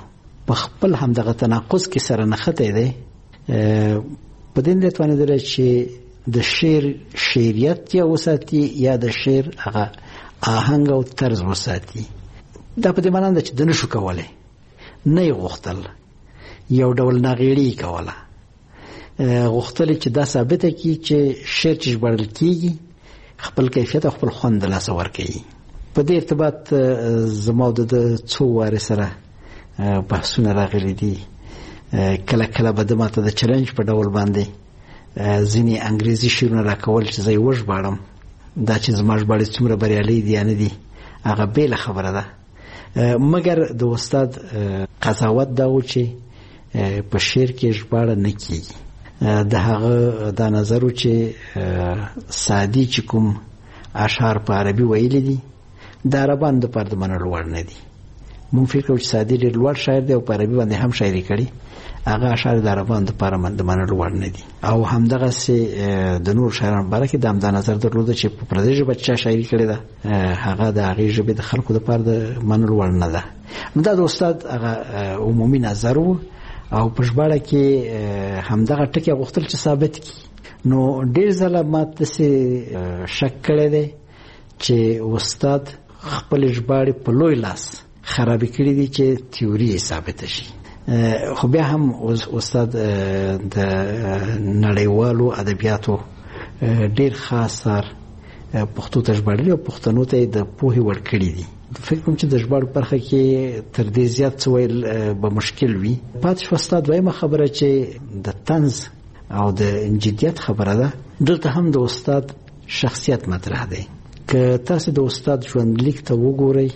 په خپل همدغه تناقض کې سره نښتی دی. په دې نه توانېدلی چې د شعریت یا وساتي یا د شعر هغه آهنګ او طرز وساتي. دا په دې معنا ده چې د نشو کولی، نه یې غوښتل، یو ډول ناغېړي کوله، غوښتل چې دا ثابته کړي چې شعر چې ژباړل کېږي خپل کیفیت او خپل خوند د لاسه ورکوي. په دې ارتباط زما د څو وارې سره بحثونه راغلي دي. کله کله به د ماته د چلنج په ډول باندې ځینې انګریزي شعرونه راکول چې زه یې وژباړم. دا چې زما ژباړې څومره بریالۍ دي یا نه دي هغه بېله خبره ده، مګر د استاد قضاوت دا و چې په شعر کې ژباړه نه کېږي. د هغه دا نظر و چې سعدي چې کوم اشعار په عربي ویلي دي د عربانو دپاره د منلو وړ نه دي. مونږ فکر کوو چې سعدي ډېر لوړ شاعر دی او په عربي باندې هم شاعري کړي، هغه اشعار د عربانو دپاره د منلو وړ نه دي. او همدغسې د نور شاعرانو باره کې د همدا نظر درلوده چې په پردۍ ژبه چا شاعري کړې ده هغه د هغې ژبې د خلکو دپاره د منلو وړ نه ده. نو دا د استاد هغه عمومي نظر و او په ژباړه کې همدغه ټکي غوښتل چې ثابت کړي. نو ډېر ځله ما داسې شک کړی دی چې استاد خپل ژباړې په لوی لاس خرابې کړي دي چې تیوري یې ثابته شي. خو بیا هم استاد د نړیوالو ادبیاتو ډېر خاص اثار پښتو ته ژباړلي او پښتنو ته یې د پوهې ورکړي دي. فکر کوم چې د ژباړو برخه کې تر دې زیات څه ویل به مشکل وي. پاتې شوه ستا دویمه خبره چې د طنز او د جدیت خبره ده. دلته هم د استاد شخصیت مطرح دی. که تاسو د استاد ژوندلیک ته وګورئ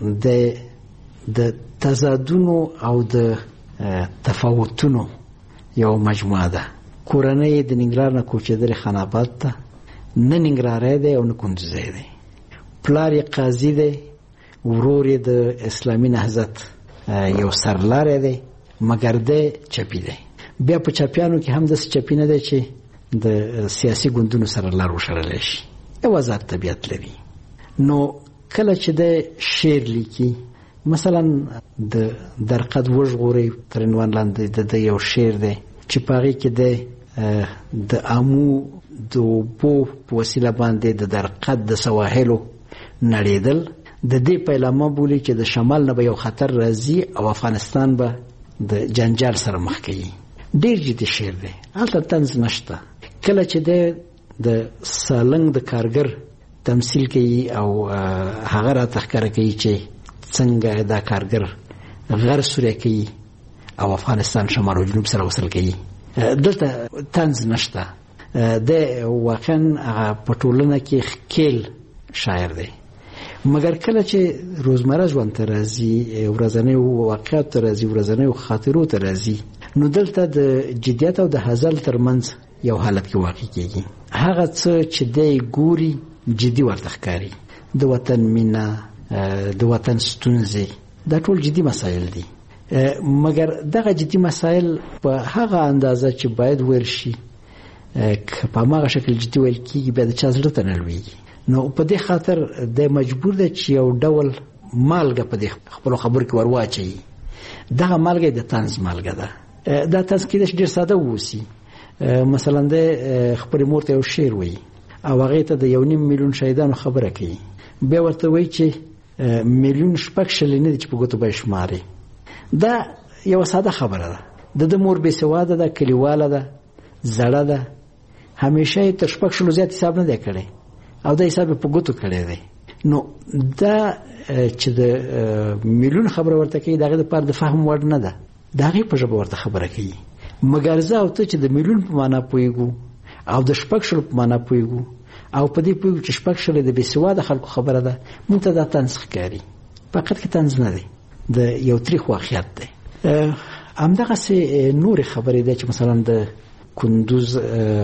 د تضادونو او د تفاوتونو یو مجموعه ده. کورنۍ د ننګرهار نه کوچېدلې خان آباد ته، نه ننګرهاری دی او نه کندوزی دی. پلار یې قاضي دی، ورور یې د اسلامي نهضت یو سرلاری دی، مګر دی چپي دی. بیا په چپیانو کې هم داسې چپي نه دی چې د سیاسي ګوندونو سره لار وشړلی شي، یو آزاد طبیعت لري. نو کله چې د شعر لیکي، مثلا د درقد وژغورئ تر عنوان لاندې د یو شعر دی چې په هغې کې د آمو د اوبو په وسیله باندې د درقد د سواحلو نړېدل د دې پیلامه بولي چې د شمال نه به یو خطر راځي او افغانستان به د جنجال سره مخ کوي. ډېر جدي شعر دی، هلته طنز نشته. کله چې د سالنګ د کارګر تمثیل کوي او هغه راته ښکاره کوي چې څنګه دا کارګر غر سوری کوي او افغانستان شمال او جنوب سره وصل کوي، دلته طنز نشته. د واقعا هغه په ټولنه کې ښکیل شاعر دی. مګر کله چې روزمره ژوند ته راځي، ورځنیو واقعاتو ته راځي، ورځنیو خاطرو ته راځي، نو دلته د جدیت او د هزل ترمنځ یو حالت کې واقع کېږي. هغه څه چې دی ګوري جدي ورته ښکاري. د وطن مینه، د وطن ستونزې، دا ټول جدي مسایل دي. مګر دغه جدي مسایل په هغه اندازه چې باید ویل شي که په هماغه شکل جدي ویل کېږي بیا د چا زړه ته نه لوېږي. نو په دې خاطر دی مجبور دی چې یو ډول مالګه په دې خپلو خبرو کې ور واچوي. دغه مالګه د طنز مالګه ده. دا طنز کېدای شي ډېر ساده ووسي. مثلا د خپلې مور ته یو شعر وایي او هغې ته د 1.5 میلیون شهیدانو خبره کوي، بیا ورته وایي چې 1,600,000 نه دي چې په ګوتو به یې شماري. دا یوه ساده خبره ده. د مور بېسواده ده، کلیواله ده، زړه ده، همیشه یې تر 600 زیات حساب نه دی کړی او دا حساب یې په ګوتو کړی دی. نو دا چې د میلیون خبره ورته کوي د هغې دپاره د فهم وړ نه ده، د هغې په ژبه ورته خبره کوي. مګر زه او ته چې د میلیون په معنا پوهېږو او د 600 په معنا پوهېږو او په دې پوهېږو چې 600 د بېسواده خلکو خبره ده، مونږ ته دا طنز ښکاري. په حقیقت کې طنز نه دی، د یو تریخ واقعیت دی. همدغسې نورې خبرې دی چې مثلا د کندوز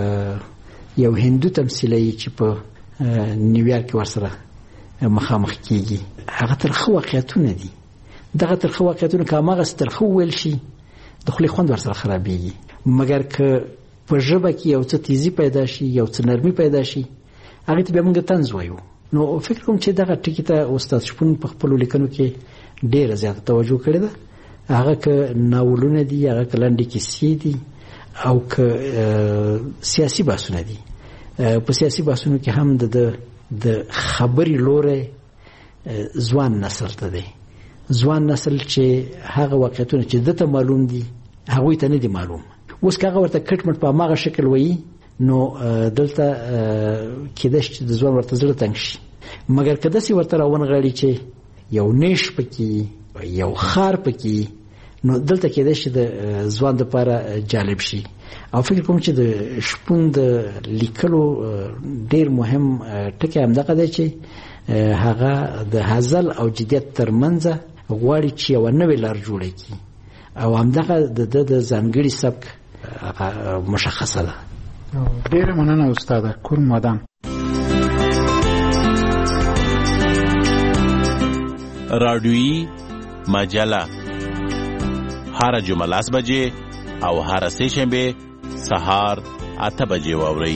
یو هندو تمثیلوي چې په نیویارک کې ورسره مخامخ کېږي، هغه ترخه واقعیتونه دي. دغه ترخه واقعیتونه که هماغسې ترخه وویل شي د خولې خوند ورسره خرابېږي. مګر که په ژبه کې یو څه تیزي پیدا شي، یو څه نرمي پیدا شي، هغې ته بیا موږ طنز وایو. نو فکر کوم چې دغه ټکي ته استاد شپون په خپلو لیکنو کې ډېره زیاته توجه کړې ده هغه که ناولونه دي، هغه که لنډې کیسې دي او که سیاسي بحثونه دي. په سیاسي بحثونو کې هم د خبرې لوری ځوان نسل ته دی. ځوان نسل چې هغه واقعیتونه چې دته معلوم دي هغوی ته نه دي معلوم. اوس که هغه ورته کټ مټ په هماغه شکل وایي نو دلته کېدای شي چې د ځوان ورته زړه تنګ شي. مګر که داسې ورته راونغاړي چې یو نیش پکې، یو خار پکې، نو دلته کېدای شي د ځوان دپاره جالب شي. او فکر کوم چې د شپون د لیکلو ډېر مهم ټکی همدغه دی چې هغه د هزل او جدیت ترمنځ غواړي چې یوه نوې لار جوړه کړي او همدغه د ځانګړي سبک مشخصه ده. ډېره مننه استاده کورمادان. رادیویی مجله هر جمعه 10 بجې او هر سه شنبه سهار 8 بجې واورئ.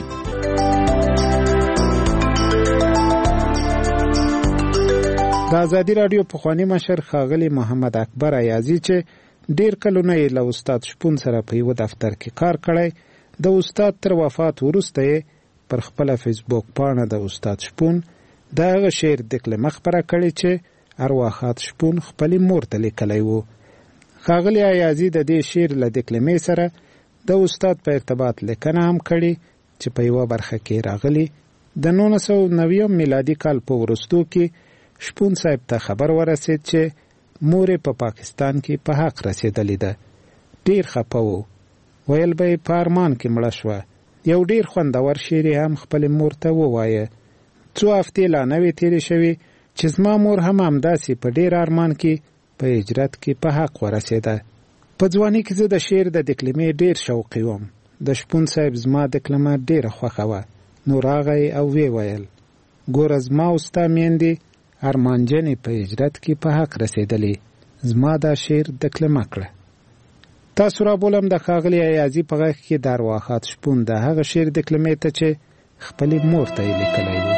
د ازادي رادیو پخوانی مشر ښاغلی محمد اکبر ایازي چې ډیر کلونه یې له استاد شپون سره په یو دفتر کې کار کړی، د استاد تر وفات وروسته پر خپل فیسبوک پاڼه د استاد شپون دغه شعر د کلمه خبره کړې چې ارواحات شپون خپل مور ته لیکلی و. ښاغلی ایازي د دې شعر له د کلمې سره د استاد په ارتباط لیکنه هم کړې چې په یوه برخه کې راغلی. د 1990 میلادي کال په وروستو کې شپون صاحب ته خبر ورسید چې مور په پاکستان کې په حق رسیدلې ده. ډیر خپه و، ویل به یې په ارمان کې مړه شوه. یو ډیر خوندور شعر هم خپل مور ته ووایه. څو هفتې لا نه وې تېرې شوې چې زما مور هم همداسې په ډیر ارمان کې په هجرت کې په حق ورسېده. په ځواني کې زه د شعر د کلمې ډیر شوقي وم. د شپون صاحب زما د کلمه ډیره خوښه وه. نو راغی او وی ویل ګوره زما او ستا میندې ارمانجنې په هجرت کې په حق رسېدلې، زما دا شعر د کلمه کړه. تاسو را بولم د ښاغلي ایازي په غږ کې د ارواحات شپون د هغه شعر د کلمې ته چې خپلې مور ته یې لیکلی و.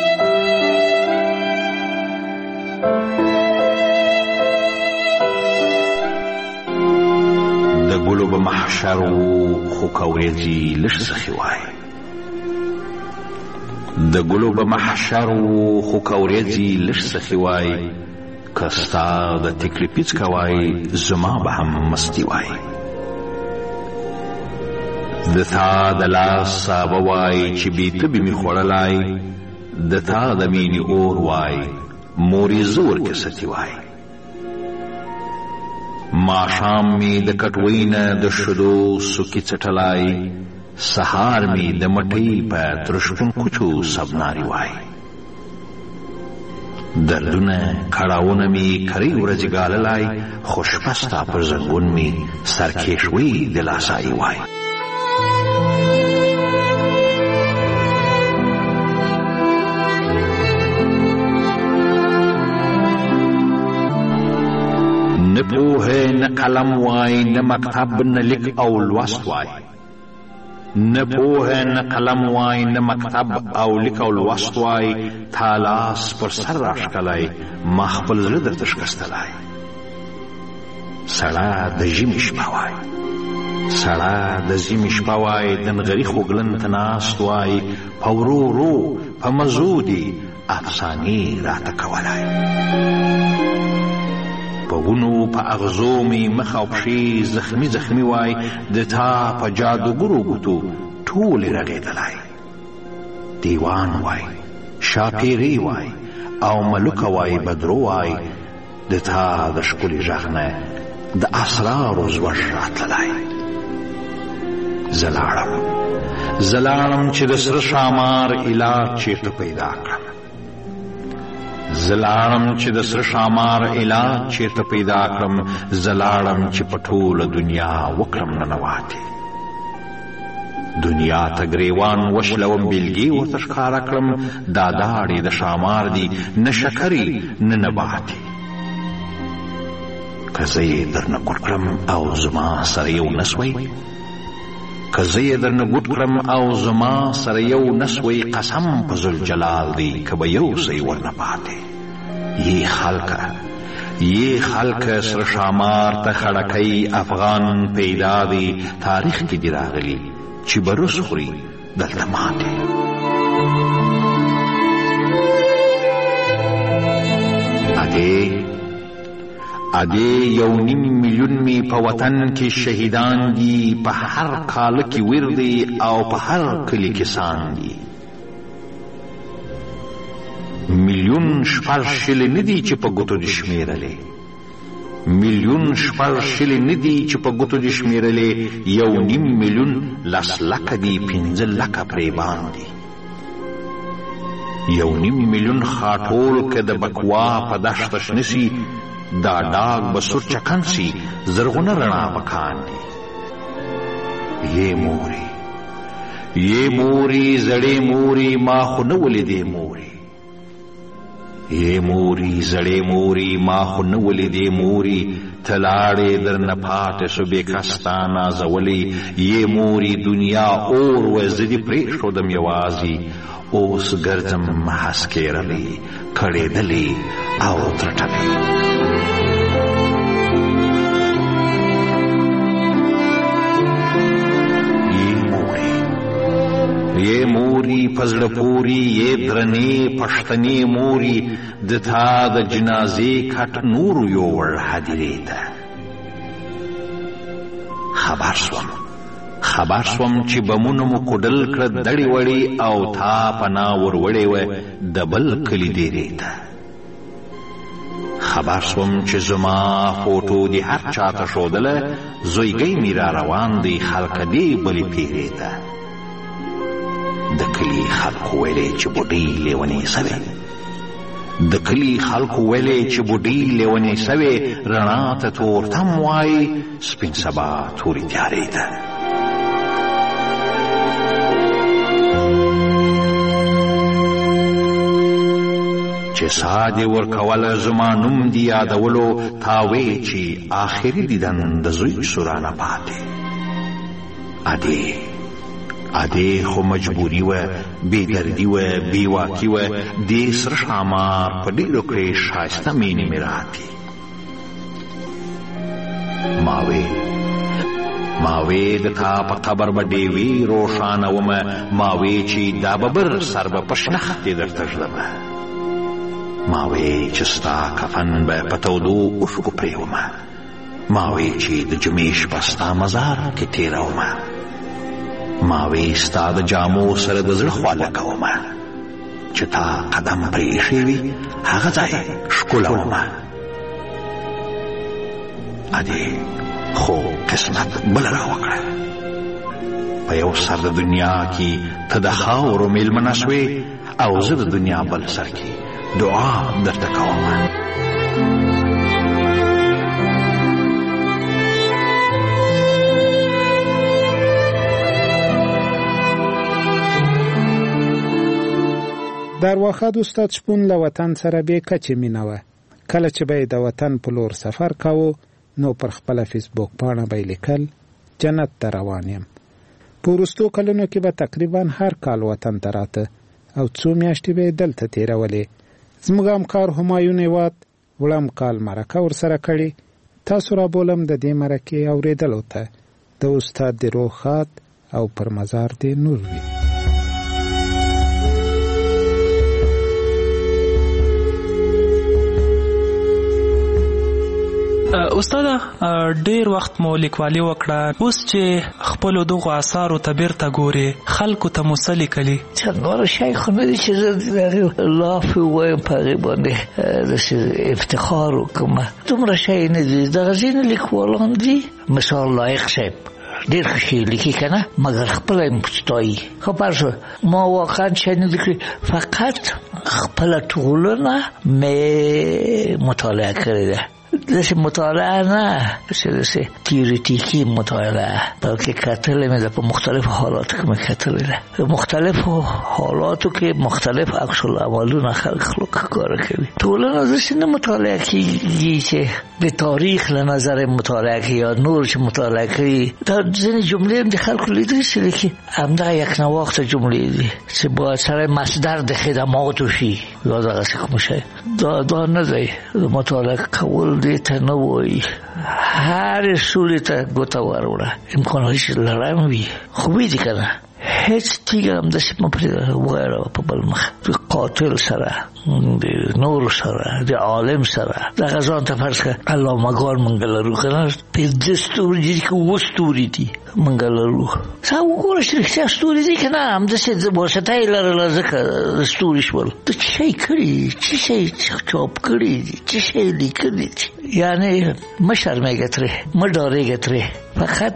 د ګلو به محشر و خو که ورېځي لږ سخي وای، د ګلو به محشر و خو که ورېځي لږ سخي وای، که ستا د تکلې پیڅکه وای زما به هم مستي وای. د تا د لاس سابه وای چې بې تبې مې خوړلی، د تا د مینې اور وای مورې زه ورکې ستي وای. ماښام مې د کټوۍ نه د شیدو سوکي څټلی، سهار مې د مټۍ په ترشکون کوچو سبناري وای. دردونه کړاوونه مې کرۍ ورځې ګاللی، خو شپه ستا پر زنګون مې سرکېښوي د لاسایي وای. نه پوهه نه قلم وای، نه مکتب نه لیک او لوست وای. نه پوهه نه قلم وای، نه مکتب او لیک او لوست وای. تا لاس پر سر راښکلی، ما خپل زړه درته شکستلی. سړه د ژمي شپه وای، سړه د ژمي شپه وای. د نغري خوږلن ته ناست وای، په ورو ورو په مزو دې افسانې راته کولی. په ونو په اغزو مې مخ او پښې زخمي زخمي وای. د تا په جادوګرو ګوتو ټولې رغېدلی. دیوان وای، شاپیرې وای او ملوکه وای، بدرو وای. د تا د ښکلي غږ نه د اسرارو زوږ راتللی. زه لاړم چې د سره ښامار علاج چېرته پیدا کړم. زه لاړم چې د سره ښامار علاج چېرته پیدا کړم. زه لاړم چې په ټوله دنیا وکړم ننواتې. دنیا ته ګریوان وشلوم، بیلګې ورته ښکاره کړم. دا داړې د ښامار دي، نه شکرې نه نباتې. که زه یې درنه ګوټ کړم او زما سره یو نسوی، که زه یې درنه ګوټ کړم او زما سره یو نسوی. قسم په ذوالجلال دی که به یو څه یې ورنه پاتې. یې خلکه یې خلک سره شامار ته خړکۍ افغان پیدا دی تاریخ کې دی راغلی چې بروس خوري دلته ماتې ادې 1.5 میلیون می په وطن کې شهیدان دي په هر کال کې وردي او په هر کلی کې سان دي میلیون شپږ شل ندي چې په ګوتو دي شمیرلې میلیون شپږ شل ندي چې په ګوتو دي شمیرلې 1.5 میلیون لس لک دي 15 لک پرې باندې 1.5 میلیون خاټول که د بکوا په دشت شنسی دا ډاګ به سور چکن سي زرغونه رڼا بکان دي یې موري زړې موري ما خو نه ولیدې موري یې موري زړې موري ما خو نه ولیدې موري تلاړې درنه پاتې شو بېکستا نازولې یې موري دنیا اور وزدي پرېښودم یوازې اوس ګرځم هسکېرلې کړېدلې او ترټلې یې موري پزړه پوري یې درنې پښتنې موري د تا د جنازې کټ نور یوړ هدیرې ته خبر سوم چې بمونه مو کوډل کړه دړې وړې او تا پنا وروړې وه د بل کلي ډېرې ته خبر سوم چې زما فوټو دې هر چاته ښودله زویګۍ مې را روان دی خلکه دې بلې پیرې ته د کلي خلکو ویلې چې بوډۍ لیونې سوې د کلي خلکو ویلې چې بوډۍ لیونې سوې رڼا ته تورتم وایي سپین سبا تورې تیارې ده چې سا دې ورکوله زما نوم دې یادولو تا وې چې آخري دیدن د زوی سورانه پاتې ادې خو مجبوري وه بېدردي وه بېواکي وه دې سره ښامار په ډېرو کړې ښایسته مینې مې راتې ما وې د تا په قبر به ډېوې روښانومه ما وې چې دا ببر سر به په شنختې درته ږدمه ما وې چې ستا کفن به په تودو اوښکو پرېومه ما وې چې د جمعې شپه ستا مزار کې تېرومه ما وې ستا د جامو سره د زړه خواله کومه چې تا قدم پرېښی وي هغه ځای ښکلومه ادې خو قسمت بله راوکړه په یو سر د دنیا کې ته د خاورو مېلمنه شوې او زه د دنیا بل سر کې دعا درته کومه د ارواښاد استاد شپون له وطن سره بې کچې مینه وه. کله چې به یې د وطن په لور سفر کاوه نو پر خپله فیسبوک پاڼه به یې لیکل جنت ته روان یم. په وروستو کلونو کې به تقریبا هر کال وطن ته راته او څو میاشتې به یې دلته تېرولې. زموږ همکار همایون هیواد وړم کال مرکه ورسره کړې. تاسو رابولم د دې مرکې اورېدلو ته. د استاد دې روح ښاد او پر مزار دې نور وي. استاد ډیر وخت مو لیکوالي وکړه، اوس چې خپل دغه آثارو ته بیرته ګوري خلکو ته مو څه لیکلي؟ نور شی خو نه دي چې زه لاف وایم په هغې باندې داسې افتخار وکړم. دومره شی نه دي. دغه ځینې لیکوالان دي مثال لایق صاحب ډېر ښه شی لیکي که نه، مګر خپله یې ستایي. خو پرشه ما واقعا شی نه لیکلي، فقط خپله ټولنه مې مطالعه کړې ده. داسې مطالعه نه چې داسې تیوریتیکي مطالعه، بلکې کتل مې په مختلفو حالاتو کې مې کتل ده. مختلفو حالاتو کې مختلف عکس العملونه خلق کار کوي. ټولنه داسې نه مطالعه کیږي چې د تاریخ له نظر مطالعه کوي یا نور چې مطالعه کوي. دا ځینې جملې هم د خلکو لیدل شي لیکي همدغه یک نواخته جملې دي چې باید سره مصدر د خدماتو شي یا دغسې کوم شی. دا نه دی. مطالعه کول دې ته نه وایي هر سولې ته ګوته وروړه، امکاناتش لرم وي خوبې دي که نه. هیڅ تیږه هم داسې مه پرېږده وغیره په بل مخ د قاتل سره د نور سره د عالم سره دغه ځان ته فرض کړه علامه‌ګان موږ لرو که نه. پنځه ستوري دي که اووه ستوري دي موږ لرو. څه وګوره چې رښتیا ستوري دي که نه همداسې واسطه یې لرله ځکه ستوري شول. د څه شی کړي څه شی چاپ کړي دي څه شی لیکلي دي. یعنې مه شرمېږه ترې مه ډارېږه ترې، فقط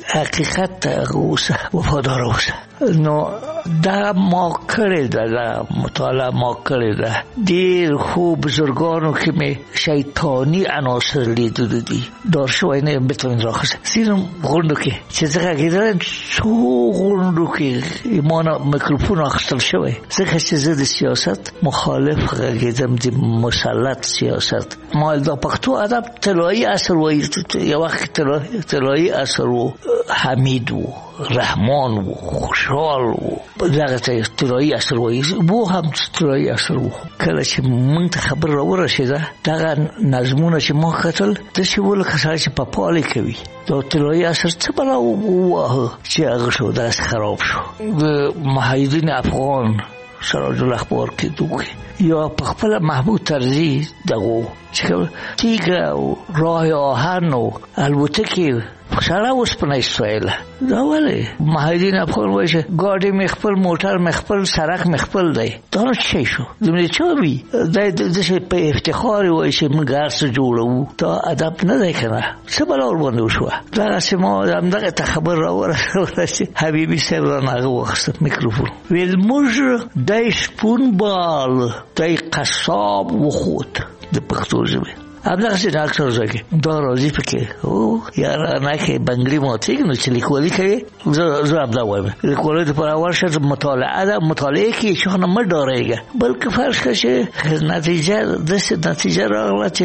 حقیقت ته اوسه وفادار اوسه. نو دا ما کړې ده، دا مطالعه ما کړې ده. ډېر خو بزرگانو کې مې شیطانی عناصر لیدلي دي. دار شوی نه یم بتوانم راخیستم ځینو غونډو کې چې زه غږېدلم څو غونډو کې ما نه میکروفون اخیستل شوی ځکه چې زه د سیاست مخالف غږېدم، د مسلط سیاست. ما دا پښتو ادب طلایی عصر وایي، یو وخت طلایی عصر و، حمید و رحمان و خوشحال و دغه طلایی عصر وایي، بو هم طلایی عصر و. کله چې موږ ته خبر را ورسېده دغه نظمونه چې ما کتل داسې و لکه سړی چې په پالې کوي. دا طلایی عصر څه بلا وواهه چې هغه شو دغسې خراب شو. د محیدین افغان سراج الاخبار کې دوی یا په خپل محمود طرزي دغه چې تیګه او راه آهن او البته سره اوسپنه اسرائیل دا ولې محیدین افغان وایي چې ګاډي مې خپل موټر مې خپل سړک مې خپل دی. دا نو څه شو دومره چوبي داسې په افتخار وایي چې موږ هر څه جوړوو. دا ادب نه دی که نه. څه بلا ورباندې وشوه دغسې ما همدغه ته خبر راورسوله چې حبیبي صاحب رانه هغه واخیسته میکروفون ویل موږ دی شپون بال دی قصاب وخوت د پښتو ژبې همدغسې ډاکټر زکې دا راځي پکې او یاره که بنګړي ماتېږي نو چې لیکوالي کوي زه همدا وایم لیکوالۍ دپاره ورشه مطالعه ده مطالعه کې هېچا نه مه ډارېږه بلکې فرض کړه چې نتیجه داسې نتیجه راغله چې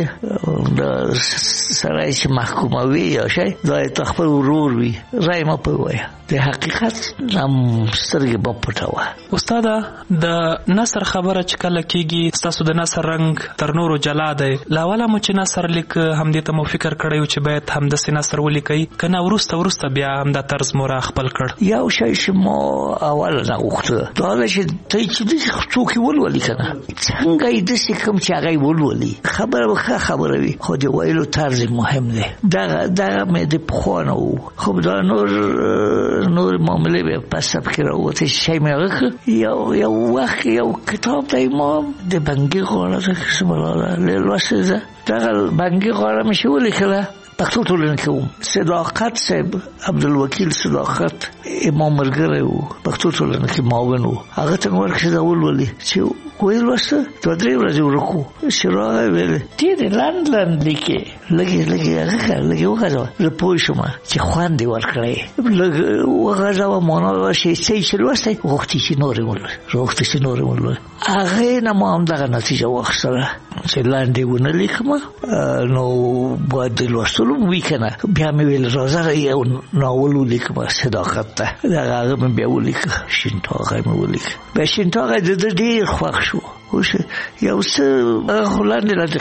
د سړی چې محکوموي یا شی دا یې خپل ورور وي رای مه پرې وایه د حقیقت هم سترګې مه پټوه. استاده د نثر خبره چې کله کېږي ستاسو د نثر رنګ تر نورو جلا دی. له اوله مو چې نثر لیک همدې ته مو فکر کړی و چې باید همداسې نثر ولیکئ که نه وروسته بیا همدا طرز مو را خپل کړ؟ یو شی چې ما اوله نه غوښته دا ده چې ته چې داسې څوک یې ولولي که نه څنګه یې داسې کوم چې هغه یې ولولي خبره به ښه خبره وي خو د ویلو طرز مهم دی. دغه مې د پخوا نه و. خو دا نور معاملې به په سبک راووتې شی مې هغه کړ. یو وخت یو کتاب دی ما د بنګي غاړه ده که څه بلا ده لوستې ده دغه بنګي غاړه مې چې ولیکله پښتو ټولنه کې وم. صداقت صاحب عبدالوکیل صداقت امام ملګری و پښتو ټولنه کې معاون و. هغه ته مې ورکړې دا ولولي چې ویې لوسته 2-3 ورځې ورکو چې راغی ویلې ډېرې لنډ لیکې لږې هغه کړه لږې وغځوه. زه پوه شوم چې خوند یې ورکړی لږ وغځوه معنا شي چې لوستی غوښتي چې نورې ولولي هغې نه ما همدغه نتیجه واخیستله چې لاندې ونه لیکم نو باید د لوستلو وي که نه. بیا مې ویل راځه یو ناول ولیکم صداقت ته هغه مې بیا ولیکه شین ټاغی مې ولیکه. بیا شین ټاغی د ده ډېر خوښ شو. یو څه لاندې لاندې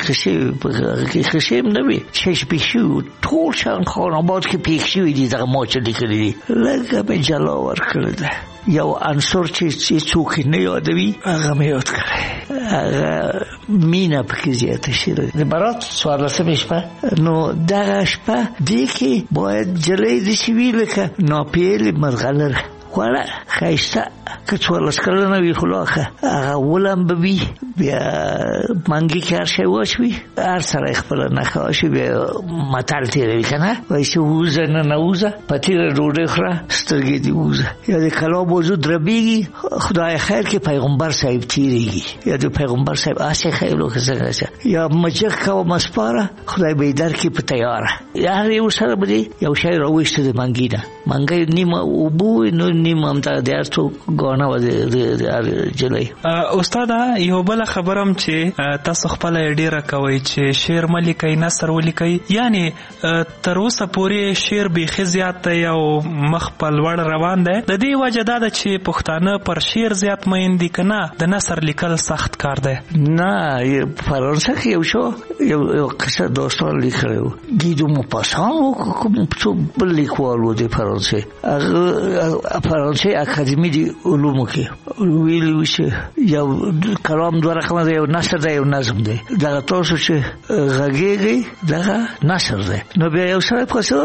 خشې هم نه وي چې پېښ شوي ټول شان خان آباد کې پېښ شوي دي دغه ما چې لیکلي دي لږه مې جلا ورکړې ده. یو عنصر چې څوک نه یادوي هغه مې یاد کړی هغه مینه پکې زیاته شوې د برات 14مې شپه نو دغه شپه دې کې باید جلۍ داسې وي لکه ناپیېلې مرغلره ولا خایسته که 14 کلنه وي خو لاخه هغه ولم به وي بیا منګي کې هر شی وشوي هر سره خپل نه خواشي بیا متل تیروي کنه وایي چې ووزه نه نوزه په تیره ډوډۍ خوره سترګې دې ووزه یا د کلا موضوع دربیږي خدای خیر کې پیغمبر صاحب تیریږي یا د پیغمبر صاحب آسه خیر لو څنګه یا مجک کا مسپاره خدای به در کې په تیاره یا یو سره به یو شی راوښته د منګي نه منګي نیمه او بو نو نیمه هم ته درته غاڼه و د جلای استاد یو بل خبرم چې تاسو خپل ډیره کوي چې شعر ملکای نثر ولیکي یعنی تر اوسه پورې شعر به خزيات یو مخبل وړ روان دی د دې وجه دا چې پښتانه پر شعر زیات مین دي کنه د نثر لیکل سخت کار دی نه فرانسه کې یو شو یو قصه دوستان لیکلو گیدو مو پاسان کوم څو بل لیکوالو د فرانسه فرانسه اکادمی دی علومو کې ویلو چې یو کلام دوه رقم دی یو نثر دی یو نظم دی دا تاسو چې غږیږي دا نثر دی نو بیا یو سره پاسو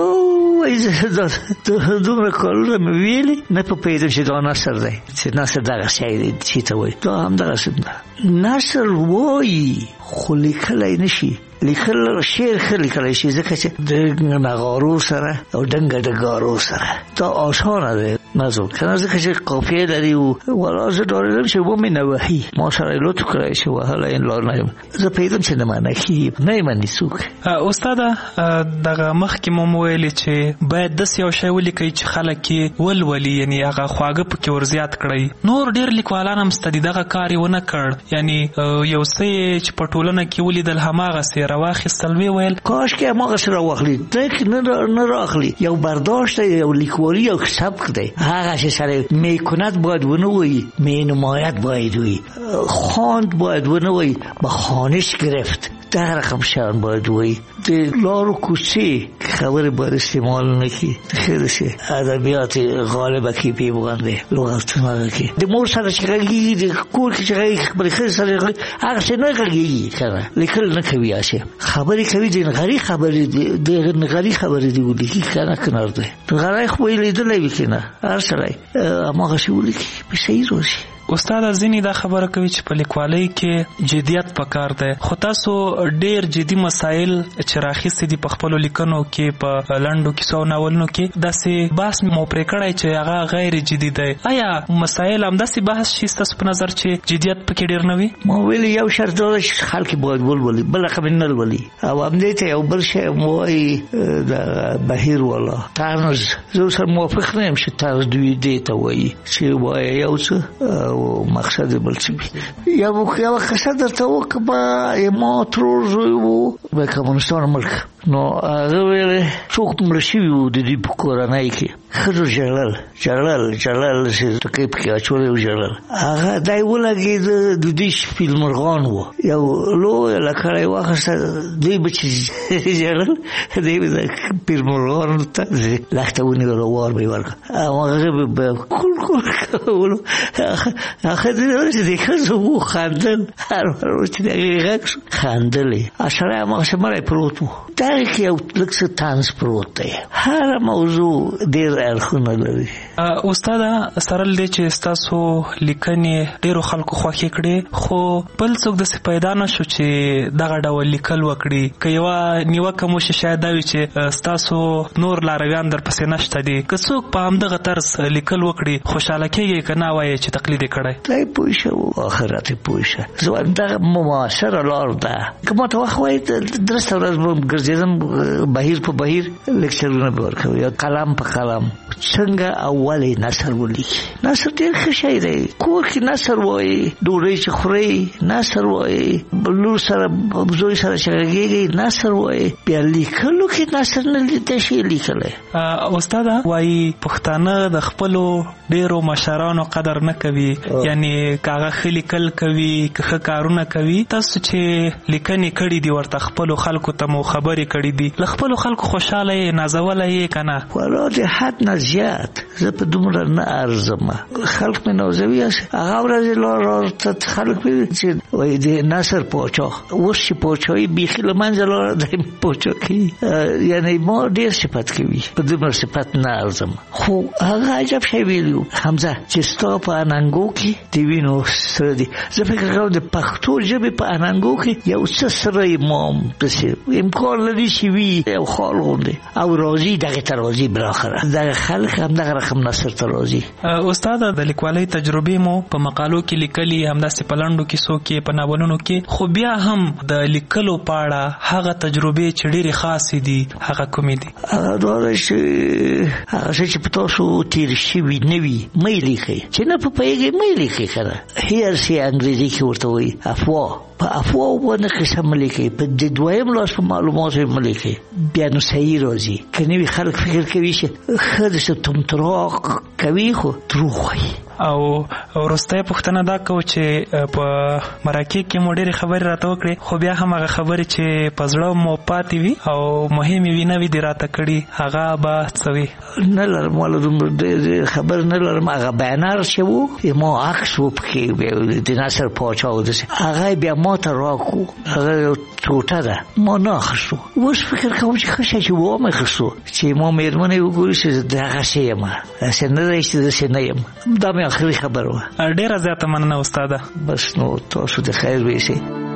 دومره کارونه مې ویلي نه په پیدا چې دا نثر دی چې نثر دغه شی دی چې ته وایي دا هم دغه څه نثر وایي خو لیکلی نشي لیکل شعر خیلی کلی شي ځکه چې د نغارو سره او دنګ د غارو سره دا آسانه ده نظم کنه ځکه چې قافیه لري او ولازم دارم چې و مې نوهي ما سره لطف کړی چې وهله این لار نه زه پیدم چې نه معنی کی نه معنی سوق استاد دغه مخ کې مو ویل چې باید د یو شی ولیکي چې خلک ولولي یعنی هغه خواږه پکې ورزيات کړی نور ډیر لیکوالان هم ستدي دغه کار ونه کړ یعنی یو څه چې په ټولنه کې ولیدل هماغه سره واخیستل ویل کاش کې ما سره واخلي دک نه راخلي یو برداشت یو لیکوالي او سبک دی هغه چې سره میکند باید ونوي مینمایت باید وي خواند باید ونوي به خانش گرفت در رقم شان باید وي د لارو کوچی خبر باید استعمال نکی خیلی شه ادبیات غالبه کی پی بغنده لغتونه کی د مور سره چې غږی د کور کې چې غږی خبرې خیلی سره هغه څه نه غږی کنه لیکل نه کوي اشه خبرې کوي د غری خبرې د غری خبرې دی ولیکي کنه کنار دی غری خو لیدلې وکنه هر سره ما غشي ولیکي په صحیح روشي استاد ځینې دا خبره کوي چې په لیکوالۍ کې جدیت پکار دی خو تاسو ډېر جدي مسایل چې راخیستي دي په خپلو لیکنو کې په لنډو کیسو او ناولونو کې داسې بحث مو پرې کړی چې هغه غیر جدي دی آیا مسایل همداسې بحث شي ستاسو په نظر چې جدیت پکې ډېر نه وي ما ویلي یو شرط دا چې خلک باید ولولي بل رقم نه ولولي او همدې ته یو بل شی وایي د بهیر والا طرز زه سره موافق نه یم چې طرز دوی دې ته وایي چې وایي یو څه مقصد بل څه یو قصه درته وکړه ما ترور زوی وو د کمونستانو ملک نو هغه ویل څوک مړ شوي وو د دوی په کورنۍ کې ښځو ژړل چې ټکۍ پکې اچولی و ژړل هغه دی ولګېد د دوی شپیلمرغان وو یو لویه لکړه یې واخیسته دوی به چې ژړل دوی به د پیلمرغانو ته لښته ونیول او وار به یې ورکړه او هغه به کول کولو هغه د ښځو وو خندل هر وار چې د هغې غږ شو خندلې سړی هماغسې مړی پروت و دغې کې یو لږ څه طنز پروت دی هره موضوع ډېر اړخونه لري استاد سره له دې چې ستاسو لیکنې ډېرو خلکو خوښې کړې خو بل څوک داسې پیدا نه شو چې دغه ډول لیکل وکړي که یوه نیوکه مو شي شاید دا وي چې ستاسو نور لارویان در پسې نشته دي که څوک په همدغه طرز لیکل وکړي خوشحاله کېږي که نه وایي چې تقلید یې کړی دی پوه شه آخرت یې پوه شه زه دغه معاصره لار ده که ما ته وخت وایي درسته ورځ به ګرځېدم بهیر په بهیر لیکچرونه به ورکوي یا قلم په قلم څنګه اولې نثر ولیکي نثر ډېر ښه شی دی کور کې نثر وایي ډوډۍ چې خورئ نثر وایي لور سره زوی سره چې غږېږئ نثر وایي بیا لیکلو کې نثر نه لیدی شي لیکلی استاد وایي پښتانه د خپلو ډېرو مشرانو قدر نه کوي یعنی که هغه ښه لیکل کوي که ښه کارونه کوي تاسو چې لیکنې کړي دي ورته خپلو خلکو ته مو خبرې کړي دي له خپلو خلکو خوشحاله یې نازولی یې که نه والا د حد نه زیات زه زه په دومره نه ارزم خلک مې نازوي هغه ورځ لاره خلک چې وایي د نصر پاچا اوس چې پاچایي بیخي له منځه لاړه دی پاچا کوي یعنی ما ډېر صفت کوي په دومره صفت نه ارزم خو هغه عجب شی ویلي حمزه چې ستا په اننګو کې د وینو سره دي زه فکر کوم د پښتو ژبې په اننګو کې یو څه سره امام پسې امکان لري چې وي یو خال غوندې او راځي دغه ته راځي بالاخره دغه خلک هم دغه رقم نصر ته راځي. استاد د لیکوالۍ تجربې مو په مقالو کې لیکلي همداسې په لنډو کیسو کې په ناولونو کې خو بیا هم د لیکلو په اړه هغه تجربې چې ډېرې خاصې دي هغه کومې دي؟ هغه دا هغه چې په تاسو تېر شوي نه وي مه لیکئ چې نه په پوهېږئ مه لیکئ که نه هیرسي انګریزي کې ورته وایي افواه په افواه باندې قصه مه لیکئ په د دویم لاس په معلوماتو مه لیکئ بیا نو صحیح راځي که نوي خلک فکر کوي چې ښه داسې تمتراق کوي خو دروغ وایي. او وروستۍ پوښتنه دا کوو چې په مرکې کې مو ډېرې خبرې راته وکړې خو بیا هم هغه خبرې چې په زړه مو پاتې وي او مهمې وي نه وي دې راته کړي هغه به څه وي؟ نه لرم والا دومره خبر نه لرم هغه بینر چې و ما عکس و پکې د نصر پاچا و داسې هغه بیا ما ته راکو هغه یو ټوټه ده ما نه اخیستو اوس فکر کوم چې ښه شی چې وام اخیستو چې ما مېرمنې وګوري چې دغسې یم داسې نه دی چې داسې نه یم دا مې آخري خبر و. ډیره زیاته مننه استاده. بس نو تاسو د خیر ویسي.